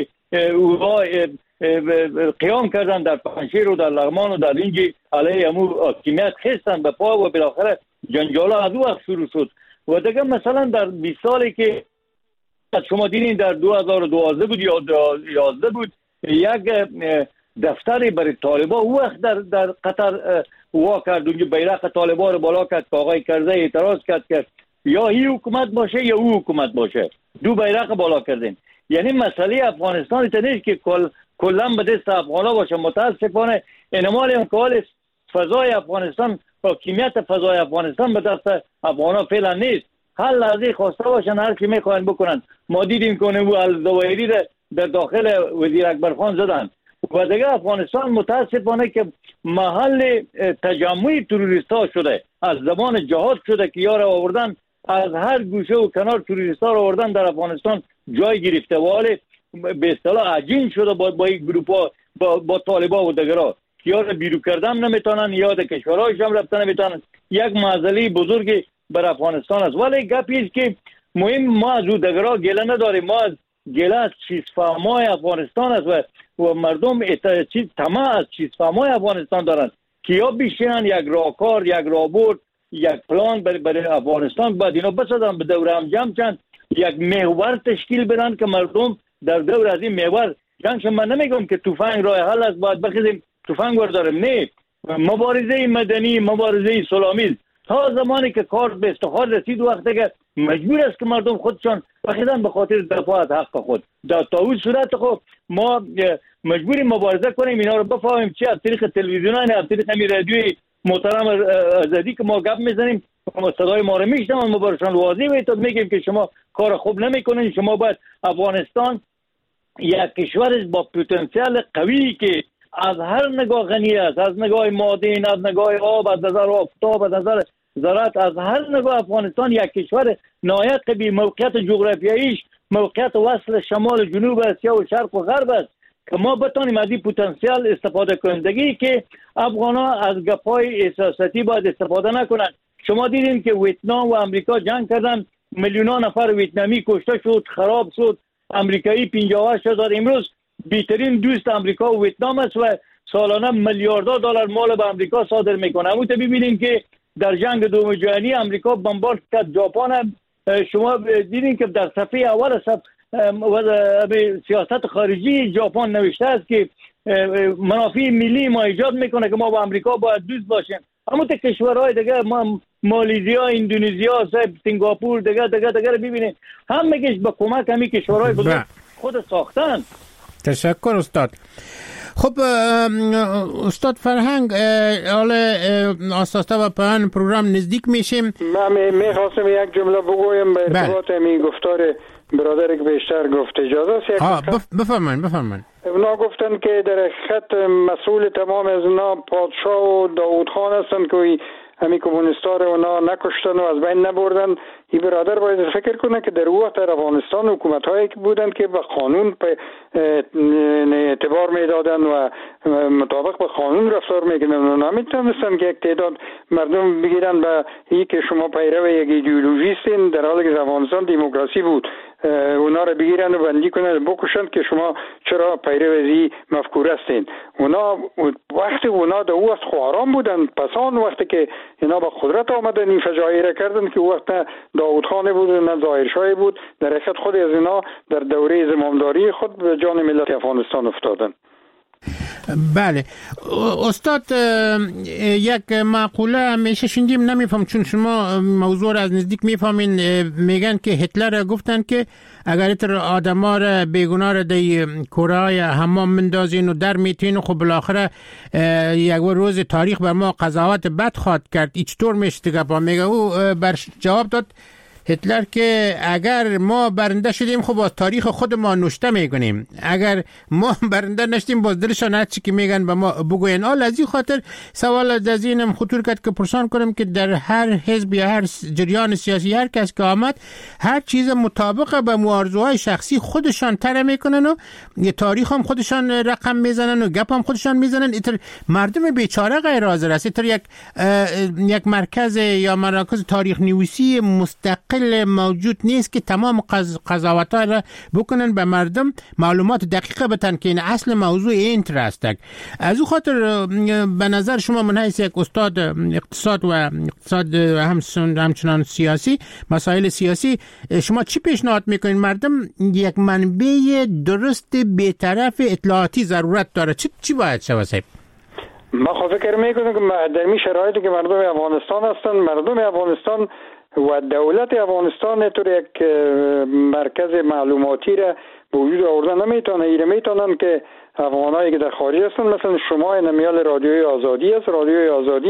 قیام کردن در پنشیر و در لغمان و در اینجی علیه امو حاکمیت خستن به پا و بالاخره جنجالا از او وقت شروع شد. و دیگه مثلا در 20 سالی که شما دیدین در 2012 بود یا 2011 بود، یک دفتری برای طالبا او وقت در قطر وا کرد، اونجا بیرق طالبا رو بالا کرد که آقای کرزی اعتراض کرد یا این حکومت باشه یا او حکومت باشه، دو بیرق بالا کردین. یعنی مسئله افغانستان نیست که کلا به دست افغانا باشه. متاسفانه انمال امکان فضای افغانستان حاکمیت فضای افغانستان به دست افغانا فعلا نیست. هر لحظه خواسته باشن هر کی میخواین بکنن. ما دیدیم که او الزوایری در داخل وزیر اکبر خان زدن و دیگه افغانستان متاسفانه که محل تجمع تروریست ها شده. از زمان جهاد شده که یار آوردن از هر گوشه و کنار تروریست ها آوردن در افغانستان جای گرفته و حال به اصطلاح عجین شده با این گروپ ها با طالبا و دیگرها که یار بیرو کردن نمیتونن یاد کشورهایش هم رفتن نمیتونن. یک معضله بزرگی بر افغانستان است. ولی گپی است که مهم ما از او دیگرها گله نداریم. ما از گله از چیزفهمای افغانستان است و مردم طمع از چیزفهمای افغانستان دارند که یا بیشترن یک راهکار، یک راهبرد، یک پلان برای افغانستان بعد اینا بسازن به دور هم جمع چند یک محور تشکیل بدن که مردم در دور از این محور جنگ. من نمیگم که تفنگ راه حل است باید بخیزیم تفنگ برداریم. نه، مبارزه مدنی، مبارزه سلامی تا زمانی که کار به استخار رسید وقتی که مجبور است که مردم خودشان بخیزن به خاطر دفاع از حق خود. در اون صورت خود ما مجبوریم مبارزه کنیم اینا رو بفهمیم چی از طریق تلویزیون از طریق همین رادیوی محترم آزادی که ما گپ میزنیم صدای ما رو میشنون ما برشان واضح میتونیم میگیم که شما کار خوب نمیکنین. شما باید افغانستان یک کشور با پتانسیل قوی که از هر نگاه غنی است، از نگاه معادن، از نگاه آب، از نظر آفتاب، از نظر زراعت، از هر نگاه افغانستان یک کشور نهایت قوی. موقعیت جغرافیاییش موقعیت وصل شمال جنوب اسیا و شرق و غرب است که ما بتونیم از این پتانسیل استفاده کنندگی که افغانا از گپای احساساتی باید استفاده نکنند. شما دیدین که ویتنام و امریکا جنگ کردن، میلیون نفر ویتنامی کشته شد، خراب شد. امریکایی 58,000 امروز بیترین دوست امریکا و ویتنام است و سالانه میلیاردها دلار مال به امریکا صادر میکنه. همون ببینیم که در جنگ دوم جهانی امریکا بمبارد کرد ژاپن. شما دیدین که در صفحه اول سیاست خارجی ژاپن نوشته است که منافع ملی ما ایجاد میکنه که ما با امریکا باید دوست باشیم. اما تا کشورهای دیگه ما مالزیا، اندونزیا، سنگاپور دیگه رو ببینید هم میگه با کمک همین کشورهای بزرگ خود ساختن. تشکر استاد. خب استاد فرهنگ حالا آساسته و پایان پروگرام نزدیک میشیم. من میخواستم یک جمله بگویم به ارتباط همین گفتار برادر که بیشتر گفت. اجازه است؟ بفرمایید. اونا گفتن که در حقیقت مسئول تمام از اونا پادشاه و داوود خان هستن که همین کمونیستا رو اونا نکشتن و از بین نبردن. این برادر باید فکر کنه که در وقت در افغانستان حکومت‌هایی که بودن که به قانون اعتبار میدادن و مطابق به قانون رفتار میکنن، اونا نمیتونستن که یک تعداد مردم بگیرن به این که شما پیرو یک ایدئولوژیستین در حالی که افغانستان دموکراسی بود اونا رو بگیرن و بندی کنن بکشن که شما چرا پیرو از این مفکوره هستین. اونا وقتی اونا در وقت خواران بودن، پس آن وقتی که اینا با قدرت آمدن این فجایع را کردن که وقت داوود خان بود نه ظاهر شاه بود، در حقیقت خود از اینا در دوره زمامداری خود به جان ملت افغانستان افتادن. بله استاد، یک معقوله همیشه شنیدیم نمیفهم چون شما موضوع را از نزدیک میفهمین. میگن که هتلر گفتن که اگر اتر آدما را بیگناه را دی کره حمام مندازین و در میتین و خب بالاخره یک روز تاریخ بر ما قضاوت بد خواهد کرد. چطور میشه گپا؟ میگه او بر جواب داد هتلر که اگر ما برنده شدیم خب باز تاریخ خود ما نوشته میکنیم، اگر ما برنده نشدیم باز دلشان هرچی که میگن به ما بگوین. از این خاطر سوال از اینم خطور کرد که پرسان کنم که در هر حزب یا هر جریان سیاسی هر کس که آمد هر چیز مطابق به آرزوهای شخصی خودشان طرح میکنن و تاریخ هم خودشان رقم میزنن و گپ هم خودشان میزنن. ایتر مردم بیچاره غیر حاضر است. ایتر یک مرکز یا مراکز تاریخ نویسی مستقل موجود نیست که تمام قضاوت‌ها را بکنن به مردم معلومات دقیقه بدن که این اصل موضوع اینترست. از او خاطر به نظر شما من حیث یک استاد اقتصاد و اقتصاد همچنان سیاسی، مسائل سیاسی، شما چی پیشنهاد میکنین؟ مردم یک منبع درست بی‌طرف اطلاعاتی ضرورت داره. چی باید شود؟ ما فکر میکنم که در این شرایطی که مردم افغانستان هستن، مردم افغانستان و دولت افغانستان طور یک مرکز معلوماتی را به وجود آوردن نمیتونن که افغانایی که در خارج هستن مثلا شما نمیال رادیوی آزادی است. رادیوی آزادی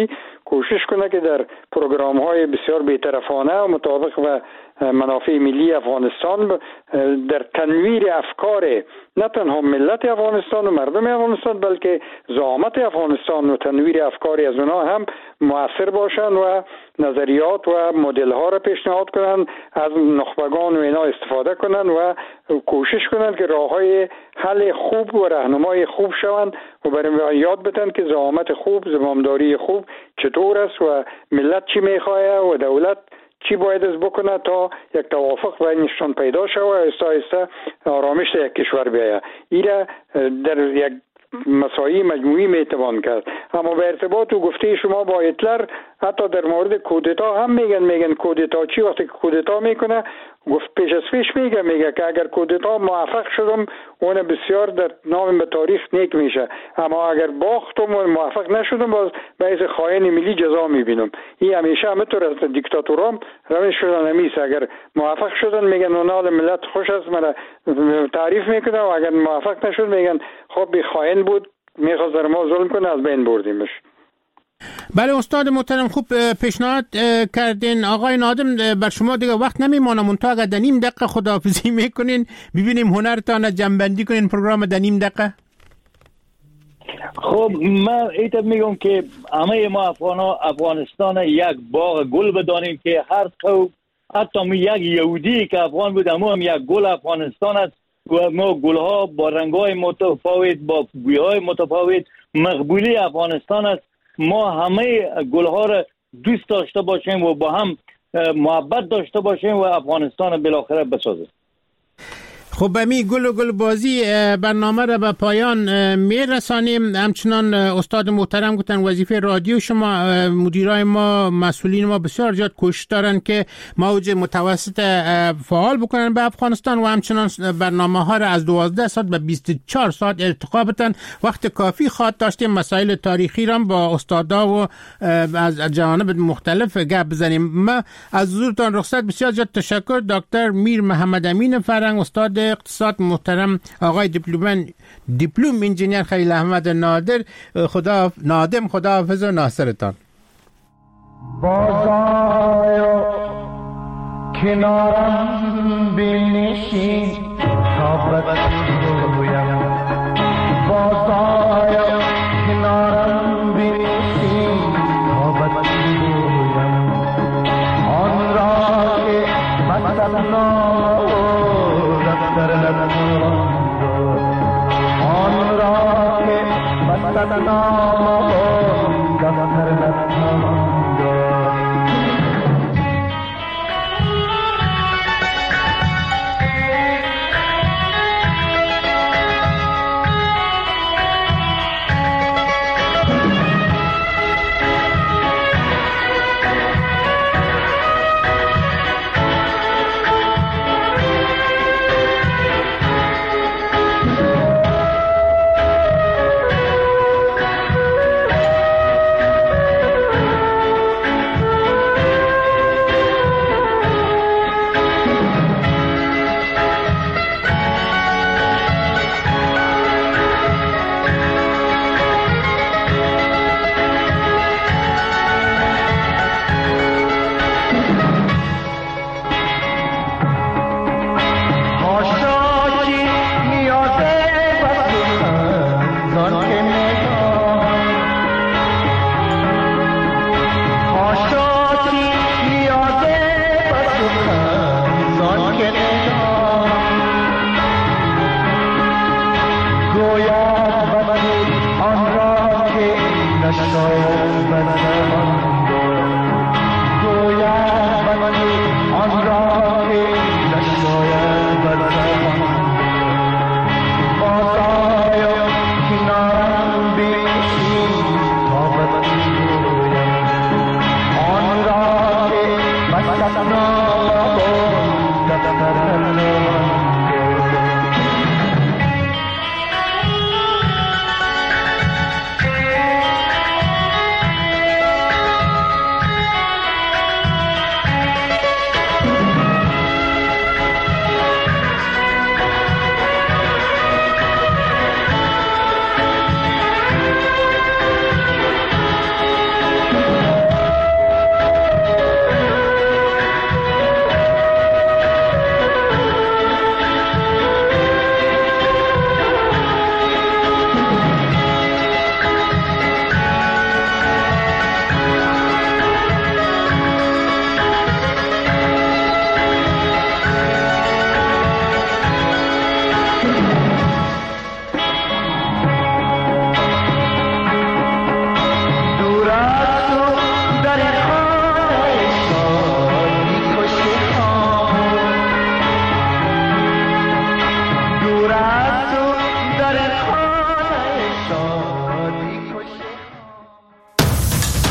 کوشش کنه که در پروگرام های بسیار بی‌طرفانه و مطابق و منافع ملی افغانستان در تنویر افکار نه تنها ملت افغانستان و مردم افغانستان بلکه زعامت افغانستان و تنویر افکاری از اونها هم مؤثر باشند و نظریات و مدل ها را پیشنهاد کنند، از نخبگان و اینا استفاده کنند و کوشش کنند که راه های حل خوب و راهنمای خوب شوند و برای یاد بدن که زعامت خوب، زمامداری خوب چطور است و ملت چی میخواه و دولت چی باید از بکنه تا یک توافق بینشان پیدا شود و آهسته آهسته آرامش یک کشور بیاید. ایره در یک مساعی مجموعی میتوان کرد. اما به ارتباط و گفته شما با هیتلر حتی در مورد کودتا هم میگن کودتا چی؟ وقتی که کودتا میکنه گفت پیش از پیش میگه که اگر کودتا موفق شدم اون بسیار در نام به تاریخ نیک میشه، اما اگر باختم و موفق نشدم باز باعث خائن ملی جزا میبینم. این همیشه همینطور است. دیکتاتورام روش شدن همیشه اگر موفق شدن میگن اونال ملت خوش است مرا تعریف میکنه و اگر موفق نشد میگن خب بی خائن بود میخواست در ما ظلم کنه از بین بردیمش. بله استاد محترم خوب پیشنهاد کردین. آقای نادم بر شما دیگه وقت نمیمانه، منتها اگر در نیم دقیقه خداحافظی میکنین ببینیم هنرتان جنبندی کنین پروگرام در نیم دقیقه. خب من ایتا میگم که همه ما افغانستان یک باغ گل بدانیم که هر قوم حتی یک یهودی که افغان بود هم یک گل افغانستان است و ما گلها با رنگ‌های متفاوت با بوی‌های متفاوت مقبولی افغانستان است. ما همه گلها را دوست داشته باشیم و با هم محبت داشته باشیم و افغانستان بالاخره بسازیم. خب بمی گل بازی برنامه را به پایان میرسانیم. همچنان استاد محترم گفتن وظیفه رادیو شما مدیرای ما مسئولین ما بسیار زیاد کوشش دارن که موج متوسط فعال بکنن به افغانستان و همچنان برنامه ها را از 12 ساعت به 24 ساعت ارتقا بدن. وقت کافی خواهد داشتیم مسائل تاریخی را با استادا و از جوانب مختلف گپ بزنیم. ما از حضورتان رخصت. بسیار زیاد تشکر. دکتر میر محمد امین فرنگ استاد اقتصاد، محترم آقای دیپلم انجینیر خلیل احمد نادر، خدا حافظ و ناصرتان. بازآی کنارم بنشین تا بگویم، بازآی کنارم بنشین تا بگویم آن را که مثلا آن را که مثلا نام دفتر نتمام گویا بندی آن را که